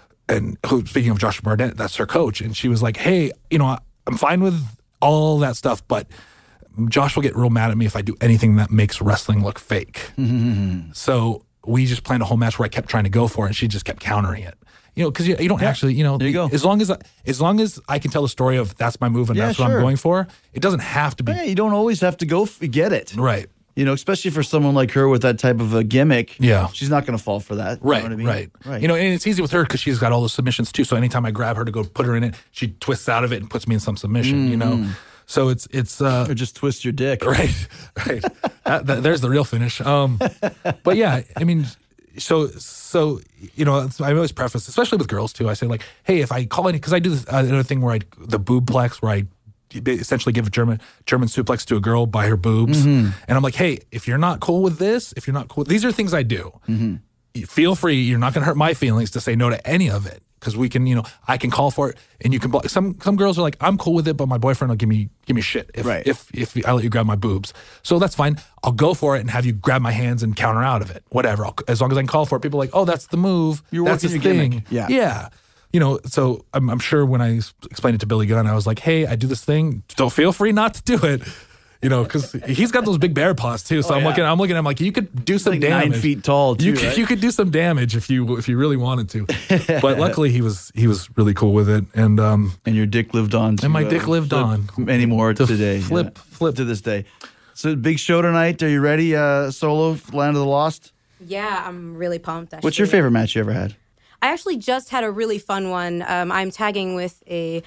and who, speaking of Josh Barnett, that's her coach, and she was like, hey, you know, I'm fine with all that stuff, but Josh will get real mad at me if I do anything that makes wrestling look fake. Mm-hmm. So we just planned a whole match where I kept trying to go for it, and she just kept countering it. You know, because you, you don't yeah. actually, you know, there you go. as long as as long as I can tell the story of that's my move and yeah, that's sure. what I'm going for, it doesn't have to be. Yeah, you don't always have to go f- get it. Right. You know, especially for someone like her with that type of a gimmick. Yeah. She's not going to fall for that. Right, You know what I mean? right. Right. You know, and it's easy with her because she's got all those submissions too. So anytime I grab her to go put her in it, she twists out of it and puts me in some submission, mm. you know? So it's, it's, uh. Or just twist your dick. Right, right. that, that, there's the real finish. Um, but yeah, I mean, So, so you know, I always preface, especially with girls too. I say like, hey, if I call any, because I do this uh, another thing where I the boob plex, where I essentially give a German German suplex to a girl by her boobs, mm-hmm. and I'm like, hey, if you're not cool with this, if you're not cool, these are things I do. Mm-hmm. Feel free. You're not going to hurt my feelings to say no to any of it. Because we can, you know, I can call for it, and you can. Block. Some some girls are like, I'm cool with it, but my boyfriend will give me give me shit if right. if if I let you grab my boobs. So that's fine. I'll go for it and have you grab my hands and counter out of it. Whatever. I'll, as long as I can call for it, people are like, oh, that's the move. You're that's working his your thing. Gimmick. Yeah, yeah. You know, so I'm, I'm sure when I explained it to Billy Gunn, I was like, hey, I do this thing. Don't feel free not to do it. You know, because he's got those big bear paws too. So Oh, I'm yeah. looking, I'm looking at him like you could do some like damage. nine feet tall, too, You could, right? you could do some damage if you if you really wanted to. But luckily he was he was really cool with it, and um And your dick lived on. To, and my dick lived flip on many more to today. flip yeah. flip to this day. So big show tonight. Are you ready? Uh, Solo, Land of the Lost. Yeah, I'm really pumped. Actually. What's your favorite match you ever had? I actually just had a really fun one. Um, I'm tagging with a,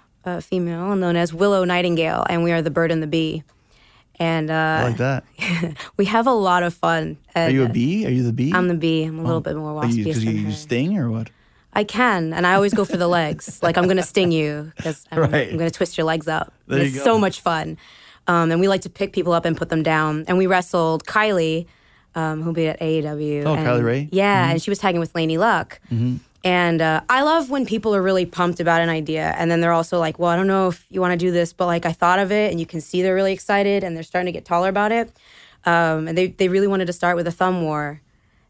a female known as Willow Nightingale, and we are the bird and the bee. And uh, I like that. we have a lot of fun. Are And, you a bee? Are you the bee? I'm the bee. I'm a little bit more waspiest Because you, than you her. sting or what? I can, and I always go for the legs. Like I'm gonna sting you because I'm, Right. I'm gonna twist your legs up. There And you it's go. so much fun. Um, and we like to pick people up and put them down. And we wrestled Kylie, um, who'll be at A E W. Oh, and, Kylie Ray? Yeah, and she was tagging with Lainey Luck. And uh, I love when people are really pumped about an idea, and then they're also like, "Well, I don't know if you want to do this, but like I thought of it," and you can see they're really excited and they're starting to get taller about it. Um, and they they really wanted to start with a thumb war,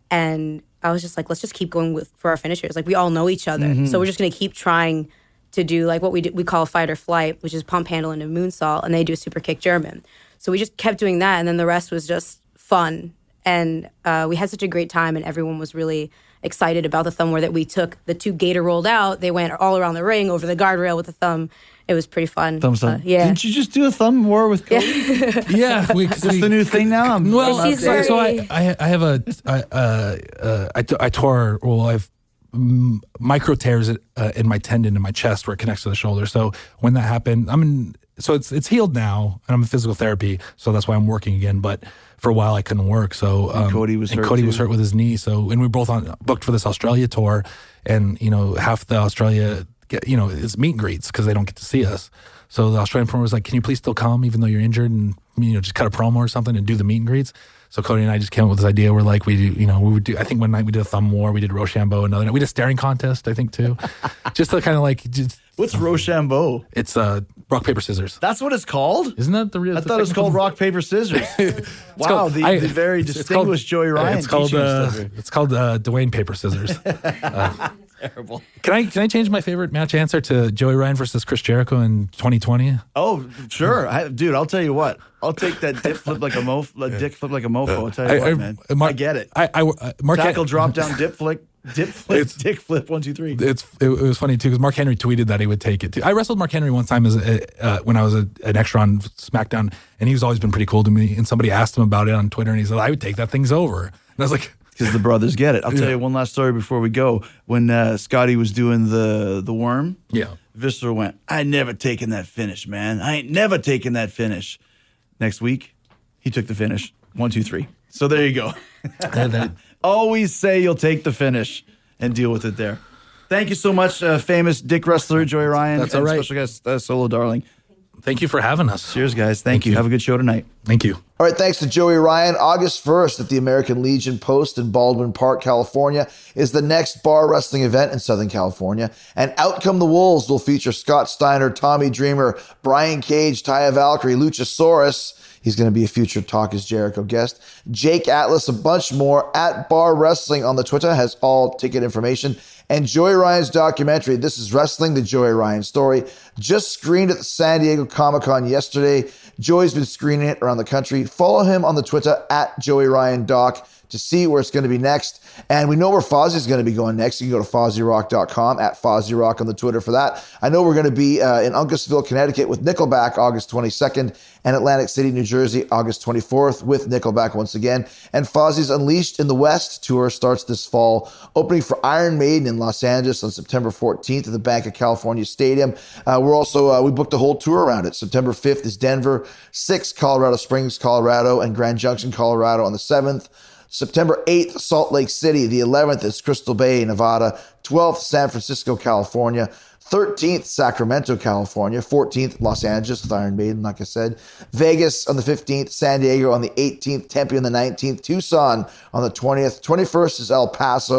and I was just like, let's just keep going with for our finishers. Like we all know each other, so we're just gonna keep trying to do like what we do, we call fight or flight, which is pump handle and a moonsault, and they do a super kick German. So we just kept doing that, and then the rest was just fun, and uh, we had such a great time, and everyone was really excited about the thumb war that we took. The two gator rolled out, they went all around the ring over the guardrail with the thumb. It was pretty fun. Thumbs Uh, up. yeah. Didn't you just do a thumb war with Cody? yeah. We, Is this the new thing now? I'm, Well, She's so, so I, very- I I have a I, uh, uh, I, t- I tore well I've mm, micro tears uh, in my tendon in my chest where it connects to the shoulder. So when that happened, I'm in. So it's it's healed now, and I'm in physical therapy. So that's why I'm working again. But for a while I couldn't work. So um, Cody was and hurt Cody was too. hurt with his knee. So and we were both on booked for this Australia tour, and you know half the Australia get, you know it's meet and greets because they don't get to see us. So the Australian promoter was like, "Can you please still come even though you're injured and you know just cut a promo or something and do the meet and greets?" So Cody and I just came up with this idea. We're like, we do, you know, we would do. I think one night we did a thumb war. We did Rochambeau. Another night we did a staring contest. I think too, just to kind of like, just, What's Rochambeau? it's uh, rock paper scissors. That's what it's called? Isn't that the real? I thought it was called rock, paper, scissors. wow, called- the, I- the very it's- it's distinguished called- Joey Ryan. It's called teaching us uh, stuff here. it's called uh, Dwayne paper scissors. Uh, Terrible. Can I can I change my favorite match answer to Joey Ryan versus Chris Jericho in twenty twenty? Oh, sure. I, dude, I'll tell you what. I'll take that dip flip like a mofo. Uh, dick flip like a mofo. I'll tell you what, man. I get it. I, I, uh, Mark Tackle, drop down, dip flick, dip flip, It's- dick flip, one, two, three. It's it, it was funny too because Mark Henry tweeted that he would take it too. I wrestled Mark Henry one time as a, uh, when I was a, an extra on SmackDown, and he's always been pretty cool to me. And somebody asked him about it on Twitter, and he said, "I would take that thing's over." And I was like, Because the brothers get it. I'll tell Yeah. you one last story before we go. When uh, Scotty was doing the the worm, "Yeah, Viscera went, I ain't never taken that finish, man. I ain't never taken that finish. Next week, he took the finish. One, two, three. So there you go. And then- Always say you'll take the finish and deal with it there. Thank you so much, uh, famous dick wrestler Joey Ryan. That's and all right. Special guest uh, Solo Darling. thank you for having us. Cheers, guys. Thank, you. you. Have a good show tonight. Thank you." All right, thanks to Joey Ryan. August first at the American Legion Post in Baldwin Park, California, is the next bar wrestling event in Southern California. And Out Come the Wolves will feature Scott Steiner, Tommy Dreamer, Brian Cage, Taya Valkyrie, Luchasaurus. He's going to be a future Talk is Jericho guest. Jake Atlas, a bunch more. At Bar Wrestling on the Twitter has all ticket information. And Joey Ryan's documentary, This is Wrestling, the Joey Ryan Story, just screened at the San Diego Comic-Con yesterday. Joey's been screening it around the country. Follow him on the Twitter at Joey Ryan Doc to see where it's going to be next. And we know where Fozzie's going to be going next. You can go to Fozzie Rock dot com, at Fozzie Rock on the Twitter for that. I know we're going to be uh, in Uncasville, Connecticut with Nickelback August twenty-second and Atlantic City, New Jersey, August twenty-fourth with Nickelback once again. And Fozzie's Unleashed in the West tour starts this fall, opening for Iron Maiden in Los Angeles on September fourteenth at the Bank of California Stadium. Uh, we're also, uh, we booked a whole tour around it. September fifth is Denver, sixth, Colorado Springs, Colorado, and Grand Junction, Colorado on the seventh. September eighth, Salt Lake City. The eleventh is Crystal Bay, Nevada. twelfth, San Francisco, California. thirteenth, Sacramento, California. fourteenth, Los Angeles with Iron Maiden, like I said. Vegas on the fifteenth. San Diego on the eighteenth. Tempe on the nineteenth. Tucson on the twentieth. twenty-first is El Paso.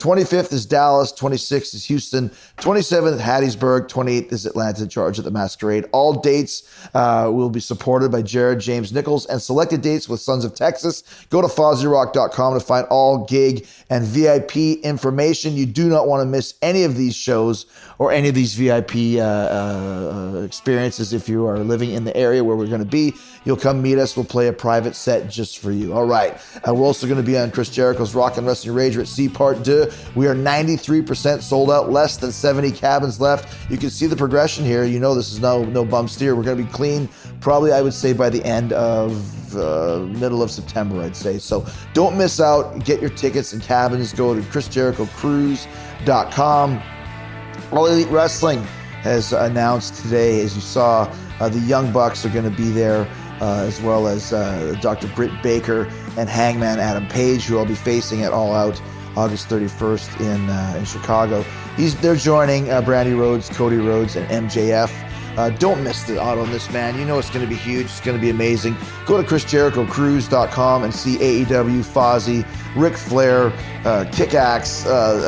twenty-fifth is Dallas. twenty-sixth is Houston. twenty-seventh, Hattiesburg. twenty-eighth is Atlanta, Georgia at the Masquerade. All dates uh, will be supported by Jared James Nichols and selected dates with Sons of Texas. Go to Fozzy Rock dot com to find all gig and V I P information. You do not want to miss any of these shows or any of these V I P uh, uh, experiences. If you are living in the area where we're going to be, you'll come meet us. We'll play a private set just for you. All right. Uh, we're also going to be on Chris Jericho's Rock and Wrestling Rage at C Part two. We are ninety-three percent sold out, less than seventy cabins left. You can see the progression here. You know this is no no bum steer. We're going to be clean probably, I would say, by the end of uh, middle of September, I'd say. So don't miss out. Get your tickets and cabins. Go to Chris Jericho Cruise dot com. All Elite Wrestling has announced today, as you saw, uh, the Young Bucks are going to be there, uh, as well as uh, Doctor Britt Baker and Hangman Adam Page, who I'll be facing at All Out August thirty-first in uh, in Chicago. He's, they're joining uh, Brandy Rhodes, Cody Rhodes, and M J F. Uh, don't miss the out on this, man. You know it's going to be huge. It's going to be amazing. Go to Chris Jericho Cruise dot com and see A E W, Fozzy, Ric Flair, uh, Kick-Axe, uh,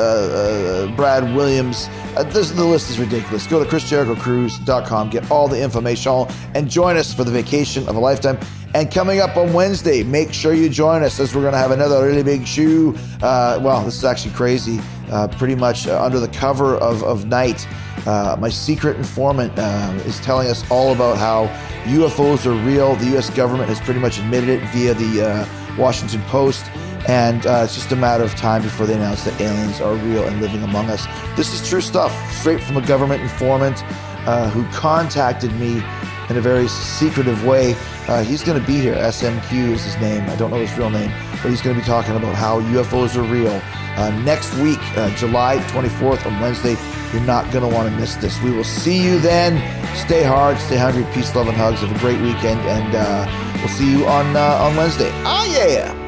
uh, uh, Brad Williams. Uh, this, the list is ridiculous. Go to Chris Jericho Cruise dot com, get all the information, and join us for the vacation of a lifetime. And coming up on Wednesday, make sure you join us as we're going to have another really big show. Uh, well, this is actually crazy. Uh, pretty much uh, under the cover of, of night, uh, my secret informant uh, is telling us all about how U F Os are real. The U S government has pretty much admitted it via the uh, Washington Post. And uh, it's just a matter of time before they announce that aliens are real and living among us. This is true stuff, straight from a government informant uh, who contacted me in a very secretive way. Uh, he's going to be here. S M Q is his name. I don't know his real name, but he's going to be talking about how U F Os are real uh, next week, uh, July twenty-fourth on Wednesday. You're not going to want to miss this. We will see you then. Stay hard, stay hungry, peace, love, and hugs. Have a great weekend, and uh, we'll see you on uh, on Wednesday. Oh, yeah.